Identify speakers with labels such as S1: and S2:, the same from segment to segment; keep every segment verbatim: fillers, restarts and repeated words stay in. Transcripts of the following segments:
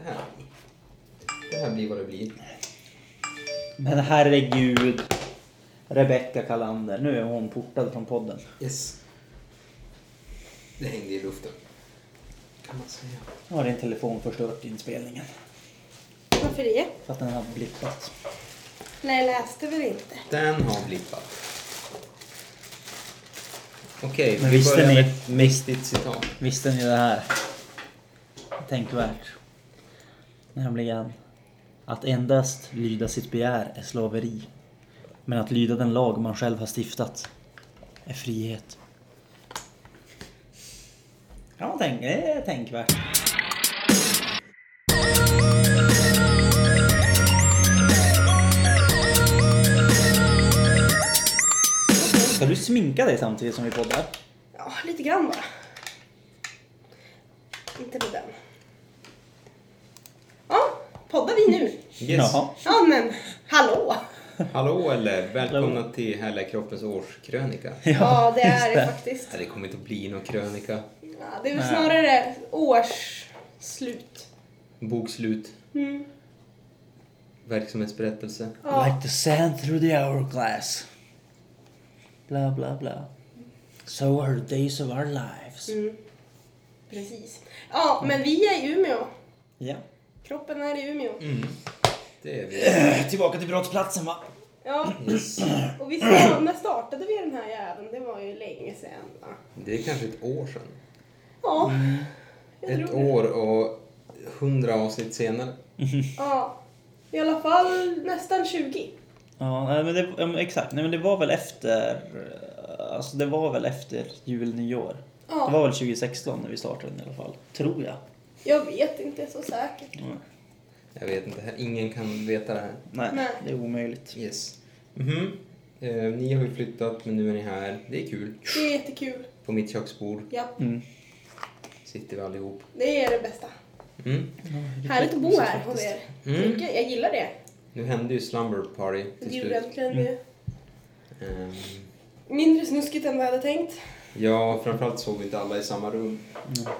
S1: här bli? Det här blir vad det blir.
S2: Men herregud. Rebecca Kalander. Nu är hon portad från podden.
S1: Yes. Det hängde i luften. Kan man säga.
S2: Nu har din telefon förstört inspelningen.
S3: Varför det?
S2: För att den har blippat.
S3: Nej, jag läste väl inte.
S1: Den har blippat. Okej, okay,
S2: Men
S1: vi
S2: visste
S1: börjar
S2: ni-
S1: med ett mäktigt citat.
S2: Visste ni det här? Tänkvärt. Nämligen att endast lyda sitt begär är slaveri. Men att lyda den lag man själv har stiftat är frihet. Ja, tänk, det är tänkvärt. Ska du sminka dig samtidigt som vi poddar?
S3: Ja, lite grann bara. Inte med den. Ja, poddar vi nu?
S1: Yes.
S2: Jaha.
S3: Ja, men hallå!
S1: Hallå eller välkomna till Härliga kroppens årskrönika.
S3: Ja, det
S2: just
S3: är det faktiskt.
S1: Nej, det kommer inte att bli någon krönika.
S3: Ja, det är väl
S2: Nej.
S3: snarare årsslut.
S1: Bokslut.
S3: Mm.
S1: Verksamhetsberättelse.
S3: Ja.
S2: Like the sand through the hourglass. Bla bla bla. So are the days of our lives.
S3: Mm. Precis. Ja, men vi är i Umeå.
S2: Ja.
S3: Kroppen är i Umeå.
S1: Mm. Det är vi.
S2: Tillbaka till brottsplatsen, va?
S3: Ja, och vi start, när startade vi den här jäveln? Det var ju länge sedan, va?
S1: Det är kanske ett år sedan.
S3: Ja, jag
S1: Ett
S3: tror det.
S1: år och hundra avsnitt senare.
S3: Ja, i alla fall nästan tjugo.
S2: Ja, nej, men det, ja, men exakt. Nej, men det var väl efter... Alltså det var väl efter jul, nyår.
S3: Ja.
S2: Det var väl tjugo sexton när vi startade den i alla fall. Tror jag.
S3: Jag vet inte så säkert.
S2: Mm.
S1: Jag vet inte, ingen kan veta det här.
S2: Nej,
S3: Nej.
S2: det är omöjligt.
S1: Yes. Mhm. Eh, ni har ju flyttat men nu är ni här. Det är kul.
S3: Det är jättekul.
S1: På mitt köksbord
S3: Ja,
S2: Mm.
S1: sitter vi allihop.
S3: det är det bästa.
S1: Mm.
S3: Härligt att bo här hos er.
S1: Mm.
S3: Mycket, jag gillar det.
S1: Nu hände ju slumber party
S3: Det
S1: till
S3: gjorde
S1: slut.
S3: äntligen
S2: Mm.
S3: det.
S1: Ehm,
S3: Mindre snuskigt än vad jag hade tänkt.
S1: ja, framförallt såg vi inte alla i samma rum.
S2: Mm.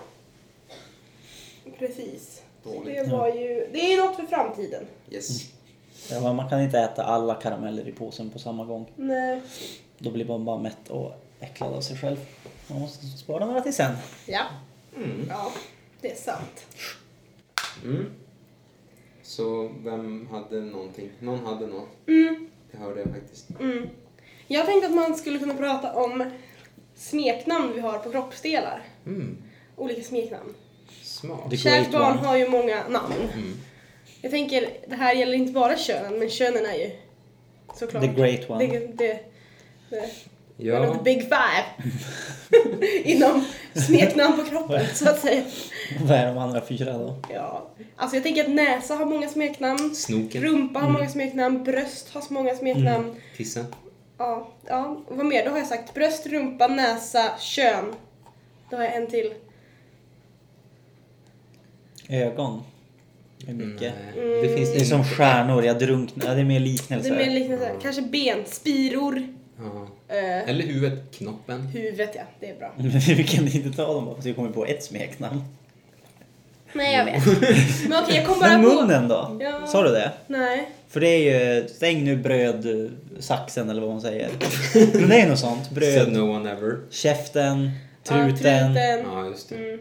S3: Precis.
S1: Dåligt.
S3: Det var ju... Det är något för framtiden.
S1: Yes.
S2: Ja, men man kan inte äta alla karameller i påsen på samma gång.
S3: Nej.
S2: Då blir man bara mätt och äcklad av sig själv. Man måste spara några till sen.
S3: Ja.
S1: Mm.
S3: Ja, det är sant.
S1: Mm. Så vem hade någonting? Någon hade något.
S3: Mm.
S1: Det hörde jag faktiskt.
S3: Mm. Jag tänkte att man skulle kunna prata om smeknamn vi har på kroppsdelar.
S1: Mm.
S3: Olika smeknamn.
S1: Smart.
S2: Det-
S3: Kärt
S2: great
S3: barn
S2: one.
S3: har ju många namn.
S1: Mm.
S3: Jag tänker, det här gäller inte bara könen, men könen är ju såklart.
S2: The great one.
S3: Det, det, det, one of
S1: Ja,
S3: the big five. Inom smeknamn på kroppen, så att säga.
S2: Vad är de andra fyra då?
S3: Ja. Alltså jag tänker att näsa har många smeknamn.
S1: snoken,
S3: Rumpa har många smeknamn. Bröst har så många smeknamn.
S1: tissen.
S3: Ja, ja. Och vad mer? Då har jag sagt bröst, rumpa, näsa, kön. Då har jag en till.
S2: Ögon. Det är mycket.
S1: Nej, det finns
S2: Det är
S1: inte.
S2: som stjärnor, jag drunknar. Ja, det är mer
S3: Det
S2: liknelser.
S3: är mer liknande. Kanske ben, spiror.
S1: Ja.
S3: Eh,
S1: Eller huvudet, knoppen.
S3: huvudet, ja. Det är bra.
S2: Vi kan inte ta dem bara så vi kommer på ett smeknamn.
S3: Nej, jag vet. Men okej, jag kom bara
S2: Men
S3: på...
S2: munnen då?
S3: Ja.
S2: Sa du det?
S3: Nej.
S2: För det är ju, stäng nu brödsaxen eller vad man säger. Men det är något sånt.
S1: Said
S2: Bröd,
S1: no one ever.
S2: käften,
S3: Ja,
S2: truten.
S3: truten.
S1: Ja, just det.
S3: Mm.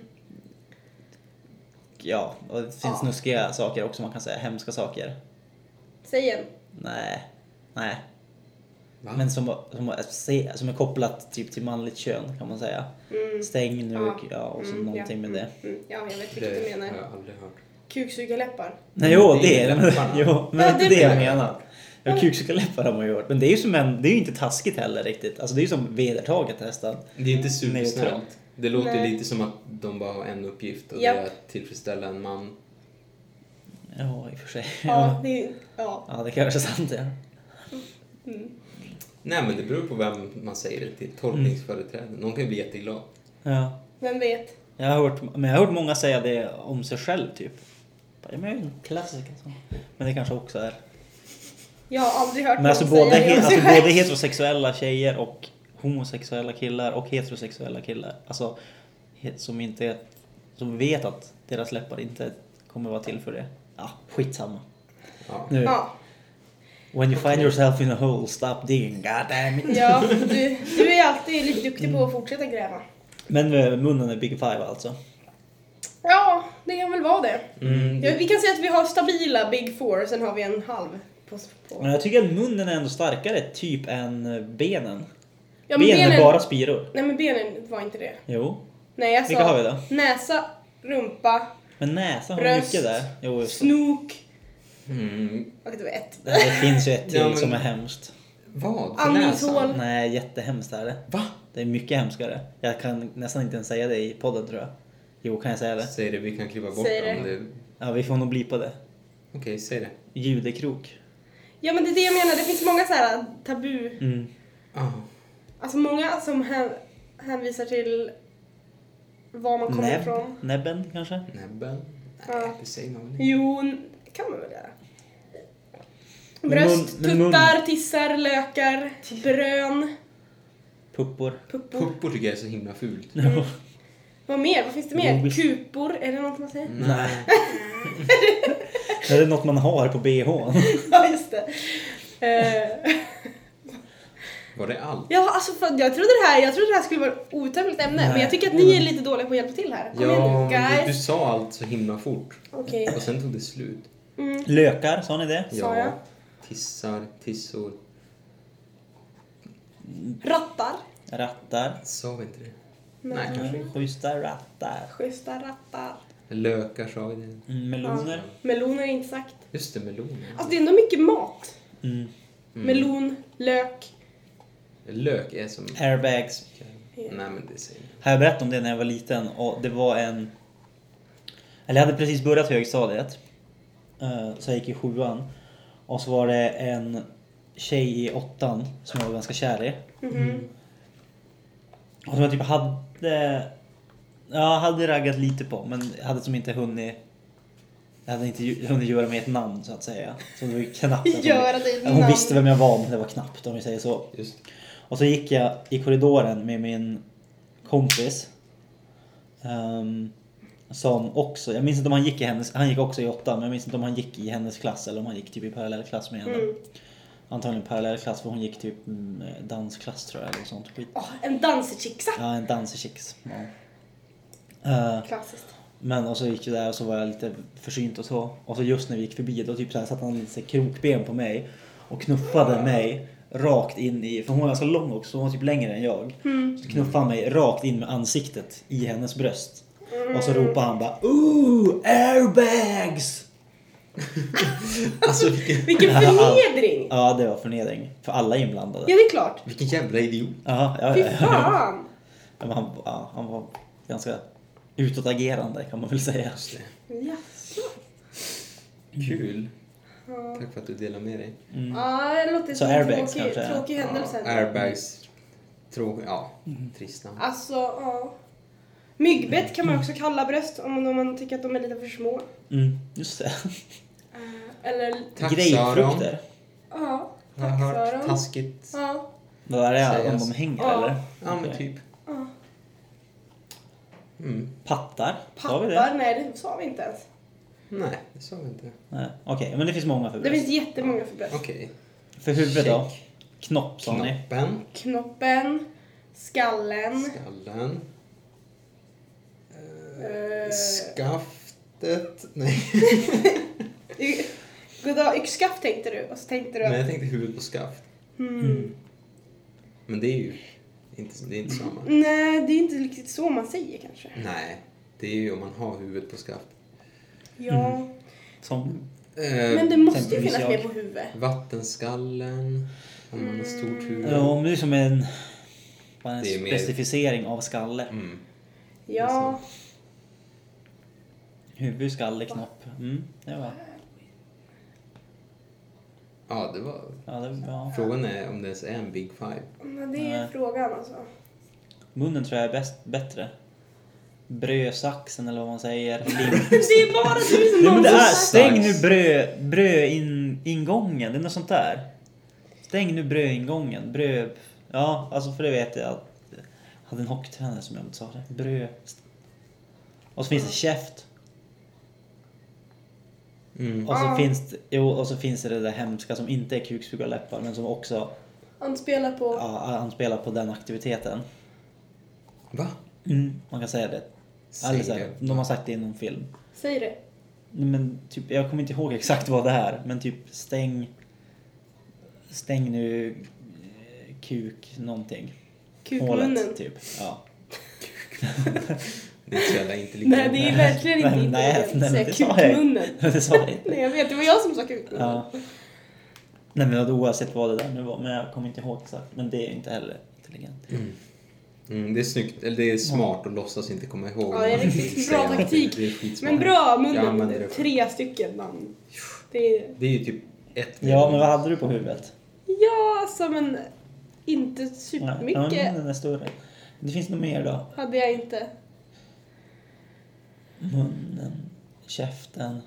S2: Ja, och det finns
S3: Ja.
S2: snuskiga saker också man kan säga. Hemska saker.
S3: Säg en.
S2: Nej. Nej.
S1: Va?
S2: Men som, som, som är kopplat typ till manligt kön kan man säga.
S3: Mm.
S2: Stäng nu, ja,
S3: Ja.
S2: och så
S3: Mm,
S2: någonting
S3: ja.
S2: med det.
S3: Mm. Ja, jag vet vilket
S1: Det
S3: du
S1: har
S3: menar.
S1: jag aldrig hört.
S3: Kuksugarläppar.
S2: Nej, jo,
S1: Det
S2: det
S1: är
S2: är det.
S1: läpparna.
S2: Jo, men
S3: Ja,
S2: det är
S3: det
S2: det jag
S3: menar jag.
S2: menar. Ja, kuksugarläppar har man ju hört. Men det är ju som en, det är ju inte taskigt heller riktigt. Alltså det är ju som vedertaget nästan.
S1: Det är inte supersnällt.
S2: Neutralt.
S1: Det låter
S3: Nej.
S1: lite som att de bara har en uppgift och
S3: Japp.
S1: det är att tillfredsställa en man.
S2: Ja, i och för sig.
S3: Ja, det är... Ja.
S2: Ja, det kanske är sant, ja.
S3: Mm.
S1: Nej, men det beror på vem man säger det till. Tolkningsföreträde. Någon kan ju bli jätteglad.
S2: Ja.
S3: Vem vet?
S2: Jag har hört, men jag har hört många säga det om sig själv typ. Ja, men jag är en klassiker. Så. Men det kanske också är.
S3: Jag har aldrig hört
S2: Men alltså
S3: någon
S2: både,
S3: säga det
S2: he,
S3: om sig
S2: alltså
S3: själv.
S2: både heterosexuella tjejer och homosexuella killar och heterosexuella killar. Alltså he- som inte som vet att deras läppar inte kommer vara till för det. Ja, skitsamma.
S1: Ja.
S2: Nu.
S3: Ja,
S2: When you find yourself in a hole, stop digging, god damn it.
S3: ja du, du är alltid lite duktig på att fortsätta gräva.
S2: Men med munnen är Big Five alltså.
S3: Ja, det kan väl vara det.
S1: Mm,
S3: Ja, vi kan säga att vi har stabila Big Four, sen har vi en halv på... på.
S2: Men jag tycker att munnen är ändå starkare typ än benen.
S3: Ja, men
S2: benen är bara spiror.
S3: Nej, men benen var inte det.
S2: Jo.
S3: Nej, jag sa
S2: Vilka har vi då?
S3: näsa, rumpa,
S2: Men näsan har
S3: Bröst.
S2: mycket där. Jo, just det.
S3: snok.
S1: Mm.
S3: Och det var ett.
S2: Det här finns ju ett till
S1: Ja, men-
S2: som är hemskt.
S1: Vad? För
S3: Andningshål.
S1: näsan?
S2: Nej, jättehemskt är det.
S1: Va?
S2: Det är mycket hemskare. Jag kan nästan inte ens säga det i podden tror jag. Jo, kan jag säga det?
S1: Säg det, vi kan klippa bort
S3: Säg det.
S1: om det.
S2: Ja, vi får nog bli på det.
S1: Okej, säg det.
S2: Judekrok.
S3: Ja, men det är det jag menar. Det finns många så här tabu.
S2: Mm.
S1: Ah.
S3: Alltså många som hän, hänvisar till var man kommer
S2: Näbb.
S3: ifrån.
S2: Näbben kanske?
S1: Näbben? Nej,
S3: Ja.
S1: det säger man väl inte.
S3: Jo, det kan man väl göra.
S2: Men
S3: Bröst,
S2: mun- men mun-
S3: tuttar, tissar, lökar, brön,
S2: Puppor.
S3: puppor.
S1: Puppor tycker jag är så himla fult.
S2: Ja.
S3: Vad mer? Vad finns det mer?
S2: Bobis.
S3: Kupor, är det något man säger?
S2: Nej. Är det något man har på B H?
S3: Ja, just det. Eh,
S1: Var det allt?
S3: ja, alltså för jag trodde det här, jag trodde det här skulle vara ett outtömligt ämne,
S2: Nej.
S3: men jag tycker att ni är lite dåliga på att hjälpa till här. Kom igen
S1: Ja,
S3: nu,
S1: men du, du
S3: guys.
S1: sa allt så himla fort.
S3: Okej.
S1: Och sen tog det slut.
S3: Mm.
S2: Lökar, sa ni det?
S3: Sa jag?
S1: Tissar, tissor.
S3: Rattar.
S2: Rattar.
S1: Sa vi inte det?
S3: Nej.
S1: Nej, kanske inte.
S2: Schyssta rattar.
S3: Schyssta rattar.
S1: Lökar sa vi det.
S2: Mm, meloner.
S3: Meloner är inte sagt.
S1: Just det, meloner.
S3: Alltså det är ändå mycket mat.
S2: Mm.
S1: Mm.
S3: Melon, lök.
S1: Lök är som...
S2: Airbags.
S1: Nej, men det säger
S2: Har jag berättat om det när jag var liten? Och det var en... Eller jag hade precis börjat högstadiet. Eh, Så jag gick i sjuan. Och så var det en tjej i åttan som jag var ganska kär i.
S3: Mhm.
S2: Och som jag typ hade... Ja, hade raggat lite på. Men jag hade som inte hunnit... Jag hade inte ju- hunnit göra mig ett namn så att säga. Så det var ju knappt. att
S3: Göra dig ett
S2: hon, hon
S3: namn.
S2: visste vem jag var, men det var knappt om vi säger så.
S1: Just.
S2: Och så gick jag i korridoren med min kompis. ehm, som också, jag minns inte om han gick i hennes, han gick också i åtta, men jag minns inte om han gick i hennes klass eller om han gick typ i parallellklass med henne.
S3: Mm.
S2: Antagligen parallellklass, för hon gick typ mm, dansklass tror jag eller sånt skit.
S3: Åh, en danserchixa.
S2: Ja, en danserchicks. Ja. Eh,
S3: Klassiskt.
S2: men och så gick jag där och så var jag lite försynt och så. Och så just när vi gick förbi då typ så här satte han lite så här krokben på mig och knuffade mig rakt in i, för hon var ganska lång också, hon var typ längre än jag.
S3: Mm.
S2: Så knuffade han mig rakt in med ansiktet i hennes bröst. Och så ropade han bara ooh, airbags!
S1: Alltså vilken,
S3: Vilken förnedring!
S2: Ja, det var förnedring för alla inblandade.
S3: Ja, det är klart.
S1: vilken jävla idiot.
S2: Ja, ja,
S3: Fy
S2: ja, ja.
S3: fan.
S2: Ja, men han, ja, han var ganska utåtagerande kan man väl säga.
S1: Just det.
S3: Jaså.
S1: Kul.
S3: Ja.
S1: Tack för att du delar med dig.
S2: Mm.
S3: Ja, det låter
S2: Så
S3: som en
S2: airbags
S3: tråkig,
S2: kanske?
S3: tråkig händelse.
S1: Ja, airbags. Tråkigt. Ja, trist namn.
S3: Alltså, ja. Myggbett kan man också kalla bröst om man, om man tycker att de är lite för små.
S2: Mm, just det.
S3: Eh, Eller,
S1: Taxöron.
S2: Grapefrukter.
S3: ja,
S1: Jag har hört
S3: taxöron.
S1: taskigt.
S3: Ja,
S2: Vad är det? Om
S1: Sägas.
S2: de hänger
S3: Ja.
S2: eller?
S1: Ja, men
S2: Okej.
S1: typ.
S3: ja.
S1: Mm.
S2: Pattar? Sa vi det?
S3: Pattar, nej det sa vi inte ens.
S1: Nej, det sa vi inte.
S2: Nej. Okej, men det finns många för
S3: Det
S2: bröst.
S3: finns jättemånga för bröst.
S1: Okej.
S2: För huvudet då?
S1: Check.
S2: Knopp sa ni.
S1: Knoppen.
S3: Knoppen, skallen,
S1: Skallen.
S3: Eh.
S1: Skaftet. Nej.
S3: y- goddag, yxskaft tänkte du och så tänkte du
S1: Nej,
S3: att...
S1: jag tänkte huvud på skaft.
S3: Hmm.
S1: Men det är ju inte, det är inte samma.
S3: Nej, det är inte riktigt så man säger kanske.
S1: Nej, det är ju om man har huvudet på skaft.
S3: Ja,
S2: Som...
S1: Eh,
S3: men det måste ju
S2: Exempelvis
S3: finnas
S2: jag.
S3: mer på huvudet.
S1: Vattenskallen. Om man har stort huvud.
S2: Ja, men det är som en... bara en
S1: Det är mer-
S2: specificering av skalle.
S1: Mm.
S3: Ja,
S2: Huvud, skalle, knopp. Mm, det var...
S1: Ja, det var...
S2: Ja, det var...
S1: Frågan är om det ens är en Big Five.
S3: men det är
S2: Nej.
S3: frågan alltså.
S2: Munnen tror jag är bäst, bättre. Brödsaxen eller vad man säger. Lim.
S3: Det är bara du som
S2: Nej, men det är,
S3: någonsin sagt.
S2: stäng nu bröd, bröd in, ingången. Det är något sånt där. Stäng nu brödingången. Bröd... Ja, alltså för det vet jag att jag hade en hockeytränare som jag sa det. Bröd... Och så finns det käft.
S1: Mm.
S2: Och så,
S3: Ah.
S2: finns det, jo, och så finns det det där hemska som inte är kuksugarläppar men som också
S3: Anspelar på...
S2: ja, anspelar på den aktiviteten.
S1: Va?
S2: Mm, man kan säga det.
S1: Säg
S2: Eller så här,
S1: det.
S2: de har sagt det i någon film.
S3: Säg det.
S2: Men typ, jag kommer inte ihåg exakt vad det är. Men typ stäng... Stäng nu eh, kuk någonting.
S3: Kukmunnen.
S2: Hålet, typ. Ja.
S1: Det är så jävla intelligent.
S3: Nej, det är verkligen inte
S2: Men, nej,
S3: intelligent
S2: nej,
S3: att
S2: men
S3: säga
S2: det sa jag.
S3: kukmunnen.
S2: Det sa jag inte.
S3: Nej, jag vet. Det var jag som sa kukmunnen.
S2: Ja. Nej, men oavsett vad det där nu var. Men jag kommer inte ihåg exakt. Men det är inte heller intelligent.
S1: Mm. Mm, det är snyggt, eller det är smart att låtsas inte komma ihåg.
S3: Ja, det är riktigt bra taktik.
S1: Det är skitsmart.
S3: Men bra,
S1: Jag
S3: munnen.
S1: använder det.
S3: Tre stycken namn. Det är...
S1: Det är ju typ ett.
S2: Ja, men vad hade du på huvudet?
S3: Ja, alltså men inte
S2: Ja,
S3: supermycket
S2: den är större. Det finns nog mer då.
S3: hade jag inte.
S2: Munnen, käften,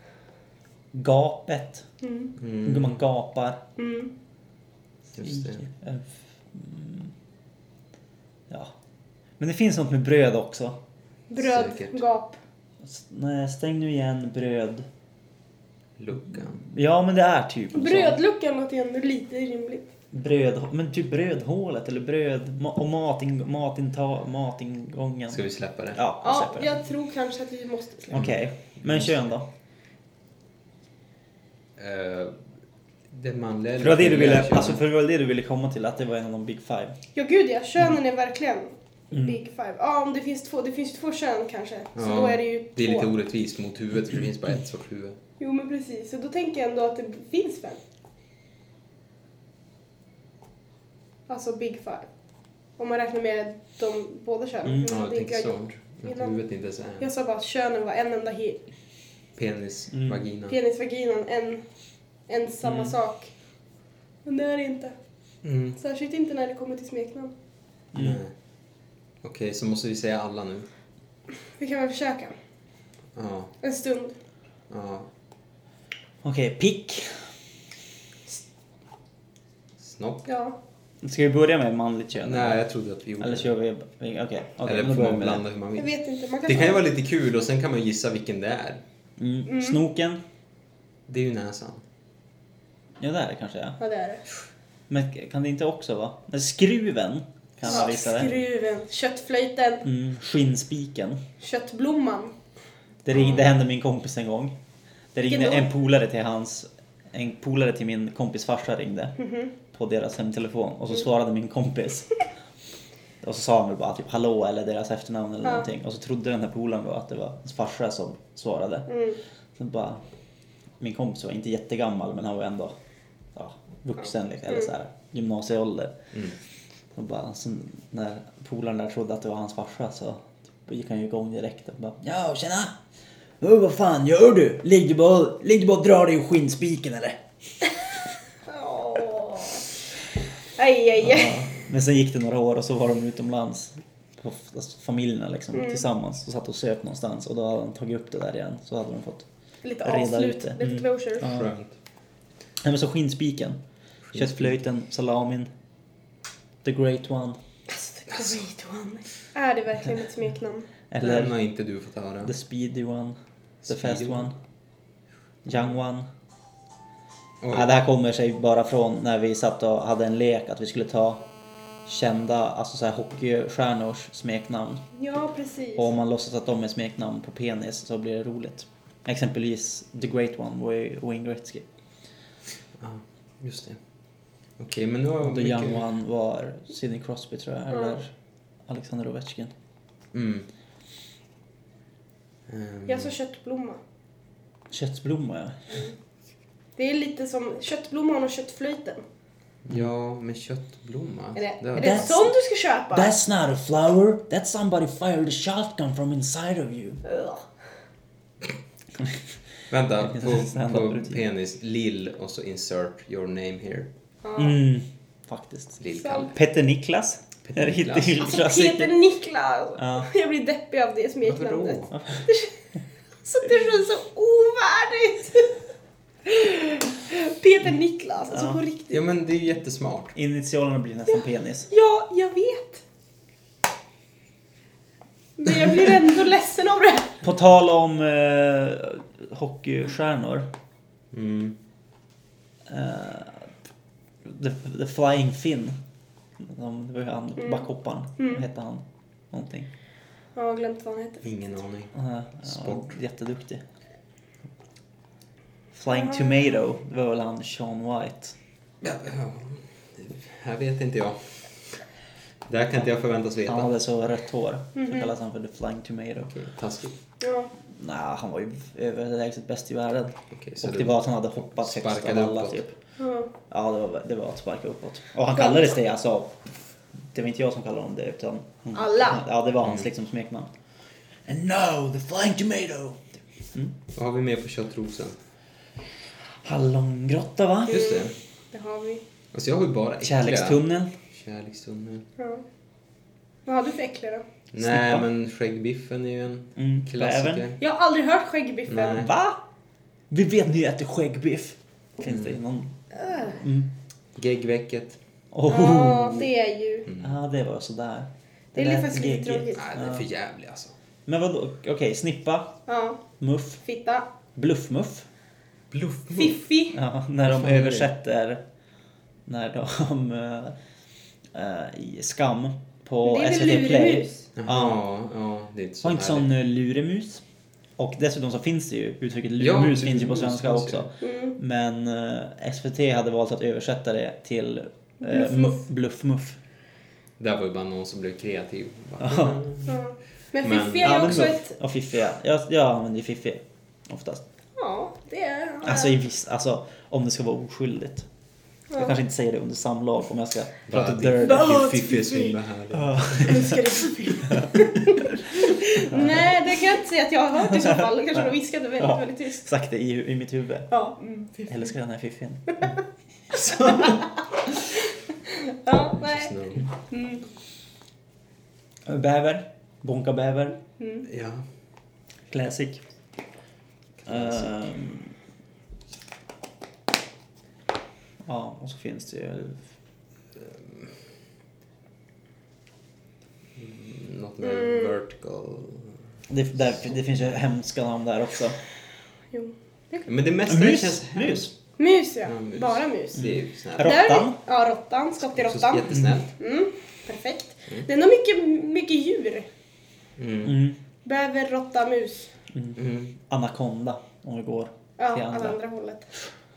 S2: gapet.
S3: Mm.
S2: Mm. Man gapar.
S3: Mm.
S1: Just det.
S2: Mm. Ja. Men det finns något med bröd också.
S3: Bröd,
S1: Säkert.
S3: gap.
S2: S- Nej, stäng nu igen bröd.
S1: Luckan.
S2: Ja, men det är typ så.
S3: Brödluckan låter ju ändå lite rimligt.
S2: Bröd, men typ brödhålet eller bröd ma- och mating, matinta, matingången.
S1: Ska vi släppa det?
S2: Ja, vi
S3: Ja,
S2: släpper det.
S3: jag tror kanske att vi måste släppa.
S2: Okej, men kön då?
S1: Uh, det manliga
S2: För det var det du ville,
S1: kön.
S2: alltså för det var det du ville komma till, att det var en av de big five.
S3: Ja, gud ja. Könen är verkligen
S2: Mm.
S3: big five. Ja, om det finns två, det finns ju två kön kanske. Så
S1: Ja,
S3: då är det ju
S1: Det är
S3: två.
S1: lite orättvist mot huvudet för det finns bara ett sorts huvud.
S3: Jo, men precis. Så då tänker jag ändå att det finns fem. Alltså big five. Om man räknar med de båda könen.
S2: Mm.
S3: Men
S1: Ja,
S3: det
S1: jag
S3: är inte
S1: tänker
S3: jag
S1: så.
S3: gjort.
S1: Att
S3: Innan.
S1: huvudet inte är så här.
S3: Jag sa bara att könen var en enda he-
S1: Penis,
S2: Mm.
S1: vagina.
S3: penis, vaginan, en, en samma
S2: Mm.
S3: sak. Men det är det inte.
S1: Mm.
S3: Särskilt inte när det kommer till smeknamn.
S2: Mm.
S1: Nej. Okej, så måste vi säga alla nu.
S3: Vi kan väl försöka.
S1: Ja.
S3: En stund.
S1: Ja.
S2: Okej, pick.
S1: Snopp.
S3: Ja.
S2: Ska vi börja med manligt kön?
S1: Nej, jag trodde att vi gjorde
S2: Eller
S1: det.
S2: kör vi... Okej, okej.
S1: Eller
S2: då
S1: får
S2: börjar vi
S1: man
S2: med
S1: blanda hur man
S3: Jag
S1: vill.
S3: vet inte. Man kan
S1: Det kan ju
S3: ta-
S1: vara lite kul och sen kan man gissa vilken det är.
S2: det. Mm.
S3: Mm.
S2: Snoken.
S1: Det är ju näsan.
S2: Ja, det är det kanske, ja.
S3: Ja, det är det.
S2: Men kan det inte också vara? Men skruven kan man
S3: Ja,
S2: visa det.
S3: skruven, köttflöjten,
S2: Mm, skinnspiken.
S3: köttblomman.
S2: Det, ring, det hände min kompis en gång. Det ringde
S3: Vilken då?
S2: en polare till hans... En polare till min kompis farsa ringde.
S3: Mhm.
S2: På deras hemtelefon. Och så svarade min kompis. Och så sa han väl bara typ hallå eller deras efternamn eller
S3: Ja.
S2: någonting. Och så trodde den här polaren då att det var hans farsa som svarade.
S3: Mm.
S2: Så bara... Min kompis var inte jättegammal men han var ändå... Ja, vuxen liksom, eller så här, gymnasieålder.
S1: Mm.
S2: Och bara, så när polaren där trodde att det var hans farsa så gick han ju igång direkt och bara ja, tjena! Oh, vad fan gör du? Ligger du bara, ligger du bara och drar dig i skinnspiken eller?
S3: Åh. Aj, aj, aj.
S2: Ja. Men sen gick det några år och så var de utomlands på alltså, familjerna liksom
S3: Mm.
S2: tillsammans och satt och söp någonstans och då hade de tagit upp det där igen så hade de fått
S3: Lite
S2: reda
S3: avslut,
S2: ut det.
S3: lite
S2: Mm.
S3: closure.
S2: Ja.
S1: Skönt.
S2: Nej men så skinnspiken, köttflöjten, salamin, the great one
S3: Alltså, the great one. Är det verkligen ett smeknamn?
S1: Den
S2: eller
S1: har inte du fått höra.
S2: the speedy one, the
S1: Speedy
S2: fast
S1: one.
S2: one, young one.
S1: Oj.
S2: Ja, det här kommer sig bara från när vi satt och hade en lek att vi skulle ta kända, alltså så här hockeystjärnors smeknamn.
S3: Ja, precis.
S2: Och om man låtsas att de är smeknamn på penis så blir det roligt. Exempelvis The Great One, Wayne Gretzky.
S1: Ja, just det. Okej, men nu har
S2: Och
S1: jag
S2: The
S1: mycket...
S2: Young One var Sidney Crosby tror jag,
S3: Ja.
S2: eller Alexander Ovechkin.
S1: Mm. Um,
S3: Jag sa köttblomma.
S2: Köttblomma, ja.
S3: Det är lite som köttblomman och köttflöjten.
S1: Ja, med köttblomma.
S3: Är det,
S1: Det-
S3: är det
S2: That's-
S3: sån du ska köpa?
S2: That's not a flower, that's somebody fired a shotgun from inside of you.
S3: Ugh.
S1: Vänta,
S2: Det finns
S1: på,
S2: en stand-up
S1: på
S2: rutin.
S1: penis, lill och så insert your name here.
S3: Ja.
S2: Mm, faktiskt.
S1: Lill-Kalle.
S2: Petter Niklas.
S1: Petter
S2: Är det hit-
S1: Niklas.
S2: hit-
S3: Alltså
S2: klassiker?
S3: Peter Niklas.
S2: Ja.
S3: Jag blir deppig av det
S1: Varför
S3: smeknamnet.
S1: då?
S3: Så det känns så ovärdigt. Peter Niklas, alltså
S2: Ja.
S3: på riktigt.
S1: Ja, men det är ju jättesmart.
S2: Initialerna blir nästan penis.
S3: Ja, jag vet. Men jag blir ändå ledsen av det.
S2: På tal om eh, hockeystjärnor.
S1: Mm.
S2: Uh, the, the Flying Finn. De, det var ju han,
S3: Mm.
S2: backhopparen.
S3: Mm.
S2: Vad hette han? Någonting.
S3: Ja, jag har glömt vad han heter.
S1: Ingen aning.
S2: Uh,
S1: Sport.
S2: Ja, jätteduktig. Flying Tomato. Det var väl han Sean White.
S1: Ja, ja. Här vet inte jag. Där kan inte jag förväntas veta.
S2: Han hade så rött hår.
S3: Mhm.
S2: Så kallas han för The Flying Tomato.
S1: Okej, taskigt.
S3: Ja.
S2: Nej, han var ju överlägset bäst i världen.
S1: Okej, så
S2: Och
S1: det
S2: det var att han hade hoppat högst av
S1: sparkade
S2: alla
S1: uppåt.
S2: typ.
S3: Ja.
S2: Ja, det var, det var att sparka uppåt. Och han kallades det, alltså. Det var inte jag som kallade honom det, utan...
S3: Alla?
S2: Ja, det var hans
S1: Mm.
S2: liksom smeknamn. And now, the Flying Tomato! Mm.
S1: Vad har vi med på köttrosen?
S2: Hallongrotta, va?
S1: Just det.
S3: Det har vi.
S1: Alltså jag har ju bara äckliga.
S2: Kärlekstunneln.
S1: Kärlekstunneln.
S3: Ja. Vad har du för äckliga då?
S1: Nej,
S2: Snippa.
S1: men skäggbiffen är ju en
S2: Mm,
S1: klassiker.
S2: bävern.
S3: Jag har aldrig hört skäggbiffen.
S1: Nej.
S2: Va? Vi vet ni äter skäggbiff. Finns
S1: Mm.
S2: det någon?
S3: Äh.
S2: Mm.
S1: Geggvecket.
S2: Oh.
S3: Ja, det är ju...
S1: Mm.
S2: Ja, det var sådär.
S3: Det är
S2: lät
S3: faktiskt lite
S2: geggigt.
S3: tråkigt.
S1: Nej, det är för jävligt alltså.
S2: Men vadå? Okej, snippa,
S3: Ja.
S2: muff,
S3: Fitta.
S2: Bluffmuff.
S1: Bluff.
S3: Fiffi.
S2: Ja, när
S1: Vad
S2: de
S1: fan är det?
S2: översätter när de äh, äh, i Skam på
S3: Det är
S2: S
S3: väl
S2: V T Play.
S3: luremus?
S1: Jaha, ja, det är inte så
S2: Har inte
S1: härligt.
S2: sån uh, luremus. Och dessutom så finns det ju uttrycket
S1: Ja,
S2: luremus finns ju på
S1: luremus
S2: svenska
S1: finns
S2: också.
S3: Mm.
S2: Men uh, S V T hade valt att översätta det till uh,
S3: Bluffmuff.
S2: muff, bluffmuff.
S1: Där var ju bara någon som blev kreativ. Bara,
S2: Ja.
S3: Ja. Men
S1: Men-
S3: Fiffi är ju
S2: men
S3: också
S2: muff
S3: ett...
S2: och fiffi, ja. Jag, jag använder ju fiffi oftast.
S3: Ja, det är...
S2: Alltså, i viss, alltså om det ska vara oskyldigt. Jag
S3: Ja.
S2: kanske inte säger det under samlag om jag ska
S1: Bara,
S2: prata
S1: det-
S2: dirty.
S3: Bara-
S1: Fiffi är så himla härligt.
S2: Ja.
S3: Jag älskar det Fiffi. Nej, det kan jag inte säga att jag har hört i så fall. Kanske de viskade väldigt,
S2: Ja.
S3: väldigt tyst.
S2: Sagt det i, i mitt huvud.
S3: Ja. Mm.
S2: Jag älskar den här fiffin.
S3: Ja, nej.
S1: Snow.
S3: Mm.
S2: Bäver. Bonka bäver.
S3: Mm.
S1: Ja.
S2: Classic.
S1: Classic.
S2: Ehm. Ja, och så finns det ju...
S1: Något med
S3: Mm.
S1: vertical.
S2: Det, där, det finns ju hemska namn där också.
S3: Jo.
S1: Men det mesta
S2: Mus.
S1: känns hemskt.
S2: Mus.
S3: Mus, ja.
S1: Ja, mus.
S3: Bara mus.
S1: Det är ju snällt.
S2: Råttan.
S3: Där- Ja, råttan. Skott i
S1: Också
S3: råttan.
S1: jättesnällt.
S3: Mm. Perfekt.
S1: Mm.
S3: Det är nog mycket, mycket djur.
S1: Mm.
S2: Mm.
S3: Bäver, råtta, mus.
S2: Mm.
S1: Mm.
S2: Anakonda, om vi går
S3: Ja,
S2: till
S3: alla
S2: andra.
S3: andra hållet.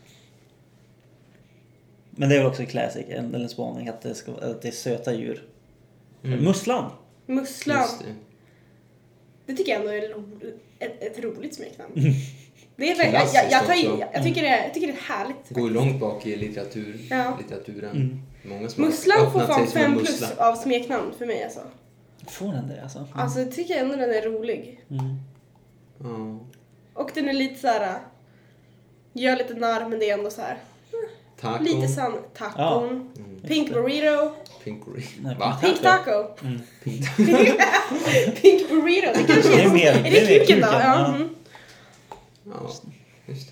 S2: Men det är väl också classic, en, eller en spaning, att det, ska, att det är söta djur.
S1: Mm.
S2: Musslan.
S3: Musslan.
S1: Just det.
S3: Det tycker jag ändå är ro, ett, ett roligt smeknamn.
S2: Mm.
S3: Det är väl, jag, jag, jag, tar i,
S1: Klassiskt
S3: jag, tycker det är, jag tycker det är härligt.
S1: Går ju långt bak i litteratur,
S3: Ja.
S1: litteraturen.
S2: Mm.
S1: Många som har
S3: Musslan får
S1: öppnat
S3: fan
S1: sig som en
S3: fem plus
S1: mussla.
S3: av smeknamn för mig alltså.
S2: Får den det alltså?
S3: Alltså jag tycker ändå den är rolig.
S2: Mm.
S1: Ja.
S3: Och den är lite så här. Gör lite narr men det är ändå så här.
S1: Taco.
S3: Lite sann. Tacon.
S1: Mm.
S3: Pink burrito.
S1: Pink burrito.
S2: Nej,
S1: Va?
S3: Pink taco.
S2: Mm.
S3: Pink burrito. Det kanske
S2: Det är mer-
S3: Är
S2: det
S3: det
S2: är mer
S3: kuken då?
S2: kuken,
S3: Ja.
S2: ja.
S3: Mm.
S1: Ja, just det.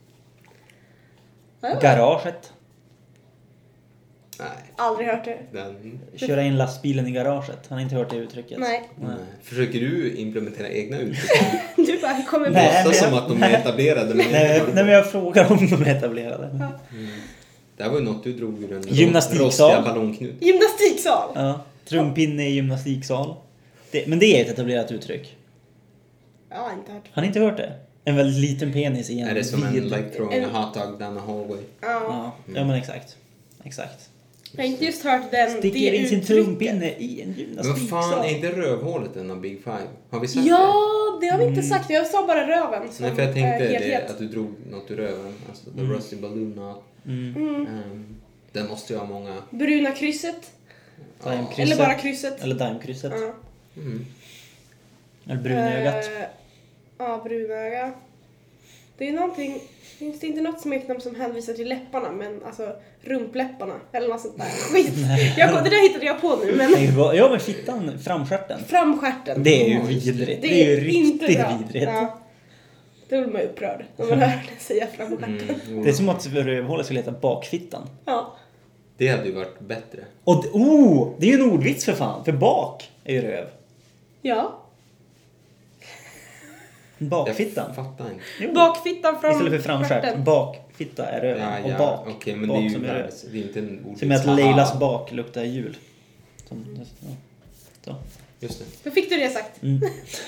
S3: Ja.
S2: Garaget.
S1: Nej,
S3: Aldrig hört det.
S1: den...
S2: Köra in lastbilen i garaget. Har ni inte hört det uttrycket?
S3: Nej.
S1: Nej. Försöker du implementera egna uttryck?
S3: Du bara kommer på.
S2: Nej.
S1: Låtsas
S2: men
S1: som
S2: jag-
S1: att de är etablerade. Men
S2: Nej, nej, men jag frågar om de är etablerade.
S1: Mm. Det här var ju något du drog ur en
S2: Gymnastiksal.
S1: rostiga ballongknut.
S3: Gymnastiksal.
S2: Ja. Trumpinne i gymnastiksal. Det, men det är ett etablerat uttryck.
S3: Jag har inte hört.
S2: Har ni inte hört det? En väldigt liten penis i en
S1: Är det som en
S2: vid-
S1: like throwing a
S3: En-
S1: hot dog down a hallway?
S3: Ja.
S2: Ja, ja men exakt. Exakt.
S3: Jag har inte just hört den,
S2: Sticker
S3: det
S2: in sin
S3: uttrycket.
S2: trumpinne i en
S1: Men vad fan,
S2: gymnastiksal.
S1: är inte rövhålet en av Big Five? Har vi sagt
S3: Ja, det har vi inte sagt. Jag sa bara röven.
S1: det?
S3: Som
S1: Nej, för jag tänkte
S3: eh,
S1: det,
S3: helhet.
S1: att du drog något ur röven. Alltså, the
S2: Mm.
S1: rusty balloon knot.
S2: Mm.
S3: Mm.
S1: Um, den måste ju ha många...
S3: Bruna krysset.
S2: Krysset.
S3: Eller bara krysset.
S2: Eller daimkrysset.
S3: Ja.
S1: Mm.
S2: Eller brunögat.
S3: Eh, Ja, brunöga. Det är någonting... Finns det inte något smeknamn som hänvisar till läpparna, men alltså rumpläpparna eller något sånt där. Skit. Jag, det där hittade jag på nu, men
S2: Nej, vad- Ja men fittan, framstjärten.
S3: framstjärten.
S2: Det är ju
S1: Ja, just det.
S2: vidrigt. Det är ju
S3: inte
S2: riktigt
S3: bra.
S2: vidrigt.
S3: Ja. Då blir man ju upprörd när man hör det säga framstjärten.
S1: Mm.
S2: Det är som att rövhålet skulle heta bakfittan.
S3: Ja.
S1: Det hade ju varit bättre.
S2: Och det, oh, det är ju en ordvits för fan. För bak är ju röv.
S3: Ja.
S2: Bakfittan.
S1: Jag fattar inte.
S2: Jo.
S3: Bakfittan från
S2: Istället för framskärt.
S3: stjärten.
S2: Bakfitta är röven.
S1: Ja,
S2: Och
S1: ja.
S2: bak.
S1: Okej, men
S2: bak
S1: det är ju
S2: som är röv.
S1: världens- det är inte en ordvits.
S2: Som är att
S1: Haha.
S2: Leilas bak luktar jul. Som, ja. Så.
S1: Just det.
S3: Då fick du det sagt.
S2: Mm.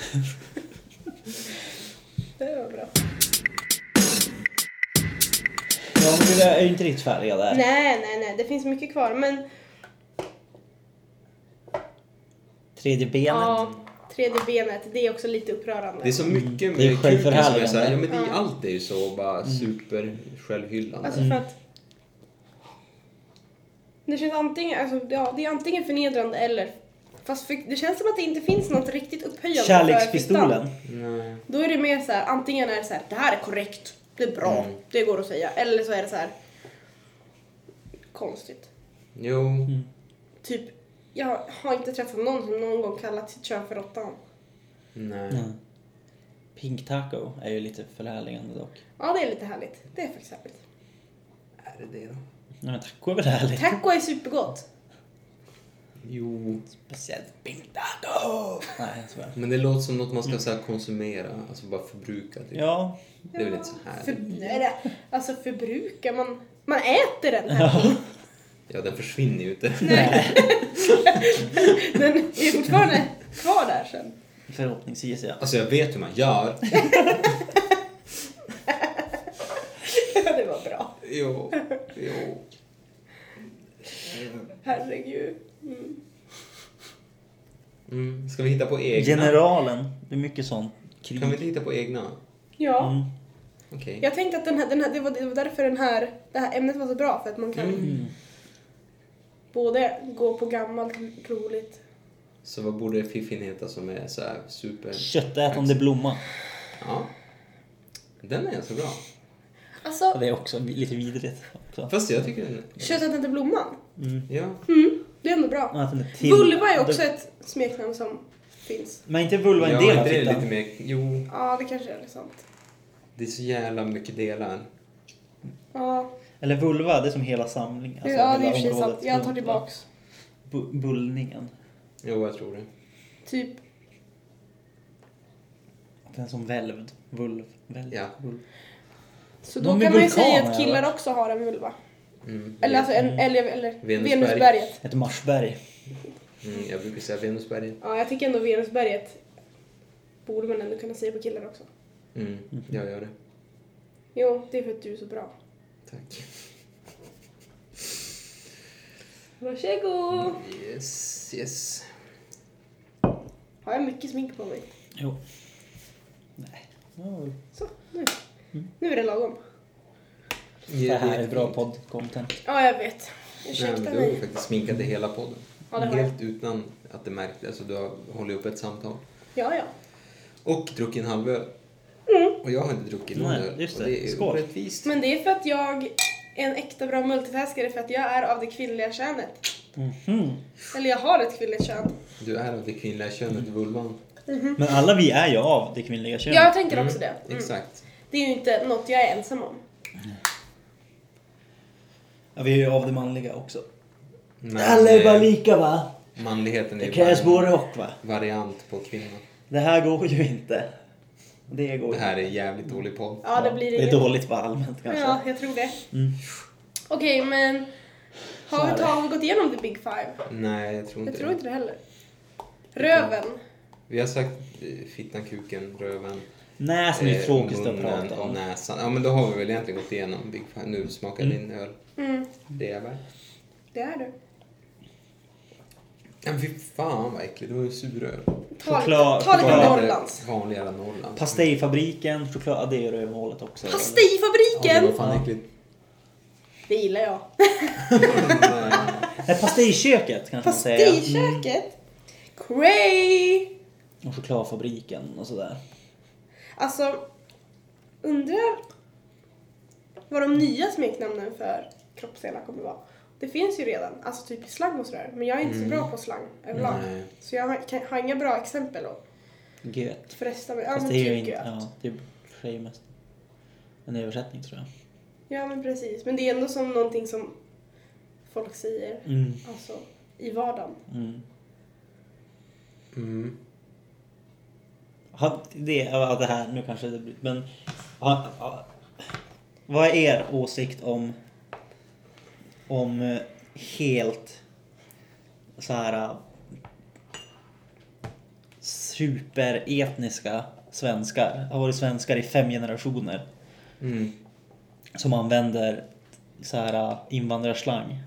S3: Det var bra.
S2: Ja, men vi är ju inte riktigt färdiga där.
S3: Nej, nej, nej. Det finns mycket kvar. Men
S2: Tredje benet.
S3: ja, tredje benet, det är också lite upprörande.
S1: Det är så mycket
S2: Det är
S1: med kuken som är
S2: självförhärligande.
S1: så här, ja men det är,
S3: Ja.
S1: allt är ju så bara super självhyllande.
S3: Alltså för att det känns antingen, alltså, ja, det är antingen förnedrande eller fast för, det känns som att det inte finns något riktigt upphöjande för
S2: Kärlekspistolen.
S3: fittan.
S1: Nej.
S3: Då är det mer så här, antingen är det så här, det här är korrekt, det är bra,
S1: Mm.
S3: det går att säga. Eller så är det så här konstigt.
S1: Jo.
S2: Mm.
S3: Typ, jag har inte träffat någon som någon gång kallat sitt kön för råttan.
S1: Nej.
S2: Ja. Pink taco är ju lite förhärligande dock.
S3: Ja, det är lite härligt. Det är faktiskt härligt.
S1: Är det det då?
S2: Nej, men taco är väl härligt?
S3: Taco är supergott.
S1: Jo.
S2: Speciellt pink taco. Nej, jag tror jag.
S1: Men det låter som något man ska så här konsumera. Alltså bara förbruka. Typ.
S2: Ja.
S1: Det är väl inte så här.
S3: För, nej, det, alltså förbruka, man, man äter den här.
S2: Ja.
S1: Ja, den försvinner ju inte.
S3: Den är fortfarande kvar där sen.
S2: Förhoppningsvis, ja.
S1: Alltså jag vet hur man gör.
S3: Det var bra.
S1: Jo. Jo.
S3: Herregud. Mm.
S1: Mm. Ska vi hitta på egna?
S2: Generalen. Det är mycket sånt krig.
S1: Kan vi inte hitta på egna?
S3: Ja,
S2: Mm.
S1: Okej.
S3: jag tänkte att den här, den här, det, var, det var därför den här, det här ämnet var så bra. För att man kan
S2: Mm.
S3: både gå på gammalt roligt.
S1: Så vad borde fiffin heta som är så här super...
S2: Köttätande blomma.
S1: Ja. Den är så bra.
S3: Alltså,
S2: Det är också lite vidrigt. Också.
S1: Fast jag tycker den...
S3: köttet inte blomman.
S2: Mm.
S1: Ja.
S3: Mm, det är ändå bra.
S2: Ja, att den är till-
S3: Vulva är också ett smeknamn som finns.
S2: Men inte vulva en
S1: Ja,
S2: del av
S1: inte det är
S2: fittan?
S1: lite mer... Jo.
S3: Ja, det kanske är sant.
S1: Det är så jävla mycket delar.
S3: Ja,
S2: Eller vulva, det är som hela samlingen. Alltså
S3: ja det är
S2: hela
S3: i och för sig
S2: området
S3: sant. Jag tar
S2: runt,
S3: tillbaks.
S2: va? Bu- bullningen.
S1: Jo, jag tror det.
S3: Typ,
S2: Den är som välvd. Vulv. Välvd.
S1: Ja.
S2: Vulv.
S3: så
S2: Någon
S3: då
S2: med
S3: kan man ju
S2: vulkan
S3: säga
S2: har
S3: att
S2: jag
S3: killar
S2: hört.
S3: också har en vulva.
S1: Mm.
S3: Eller alltså en,
S2: Mm.
S3: eller, eller
S1: Venusberg.
S3: Venusberget.
S2: Ett Marsberg.
S1: Mm, jag brukar säga Venusberget.
S3: Ja, jag tycker ändå Venusberget borde man ändå kunna säga på killar också.
S1: Mm, jag gör det.
S3: Jo, det är för att du är så bra.
S1: Tack.
S3: Varsågod!
S1: Yes, yes.
S3: Har jag mycket smink på mig?
S2: Jo. Nej. Ja, väl.
S3: Så, nu. Nu är det lagom.
S2: Det här är bra podd-content.
S3: Ja, jag vet.
S1: Nej,
S3: Ursäkta
S1: men du har ju
S3: mig.
S1: faktiskt sminkat i hela podden.
S3: Ja, det har jag.
S1: Helt utan att det märktes. Alltså, du har hållit upp ett samtal.
S3: Ja, ja.
S1: Och druckit en halv öl.
S3: Mm.
S1: Och jag har inte druckit någon
S2: Nej,
S1: öl.
S2: just
S1: Och
S2: det.
S1: det är
S2: Skål.
S1: orättvist.
S3: Men det är för att jag är en äkta bra multitaskare för att jag är av det kvinnliga könet.
S2: Mhm.
S3: Eller jag har ett kvinnligt kön.
S1: Du är av det kvinnliga könet, vulvan.
S2: Men alla vi är ju av det kvinnliga könet.
S3: Ja, jag tänker också det. Mm.
S1: Exakt.
S3: Det är ju inte något jag är ensam om.
S2: Ja, vi är ju av det manliga också.
S1: Men,
S2: Alla är bara
S1: eh,
S2: lika, va?
S1: manligheten är
S2: Det
S1: ju
S2: krävs
S1: bara
S2: både
S1: en
S2: och, va?
S1: variant på kvinnan.
S2: Det här går ju inte. Det går
S1: Det
S2: ju.
S1: här är jävligt dålig podd.
S3: Ja, det blir
S2: Det är
S3: inget.
S2: dåligt bara allmänt kanske.
S3: Ja, jag tror det.
S2: Mm.
S3: Okej, men
S2: Så
S3: har
S2: är
S3: vi,
S2: det.
S3: har vi gått igenom the big five?
S1: Nej, jag tror inte
S3: Jag tror
S1: det.
S3: inte det heller. Röven.
S1: Vi har sagt eh, fittan, kuken, röven,
S2: Näsan är ju
S1: eh,
S2: tråkigt att
S1: munnen
S2: prata
S1: och
S2: om.
S1: näsan. Ja, men då har vi väl egentligen gått igenom Big Five. Nu smakar
S2: Mm.
S1: din öl.
S3: Mm,
S1: Det är väl.
S3: det är du.
S1: Ja, men fy fan vad äckligt. Det var ju suröl.
S3: Ta,
S2: Choklad-
S3: ta lite
S2: choklad.
S3: Norrlands.
S1: Vanligare Norrland.
S2: Pastejfabriken, choklad, ja, det är rövhålet också.
S1: Ja,
S3: Pastejfabriken!
S1: det var fan
S2: Ja.
S1: äckligt.
S3: Det gillar jag.
S2: Nej, pastejköket kanske man säger. Mm.
S3: Pastejköket. Cray!
S2: Och chokladfabriken och sådär.
S3: Alltså, undrar vad de nya smeknamnen för kroppsdelar kommer vara. Det finns ju redan, alltså typ i slang och sådär. Men jag är inte
S1: Mm.
S3: så bra på slang överlag.
S1: Nej.
S3: Så jag har, kan, har inga bra exempel att
S2: Göt.
S3: fresta med. Ja,
S2: Fast
S3: men
S2: det är ju
S3: typ
S2: inte,
S3: gött.
S2: ja, det är för sig mest en översättning tror jag.
S3: Ja, men precis. Men det är ändå som någonting som folk säger.
S2: Mm.
S3: Alltså, i vardagen.
S2: Mm.
S1: Mm.
S2: ha, det, ja, det här, nu kanske det blir, men ha, ha, vad är er åsikt om om helt så här superetniska svenskar, har varit svenskar i fem generationer
S1: Mm.
S2: som använder så här invandrarslang?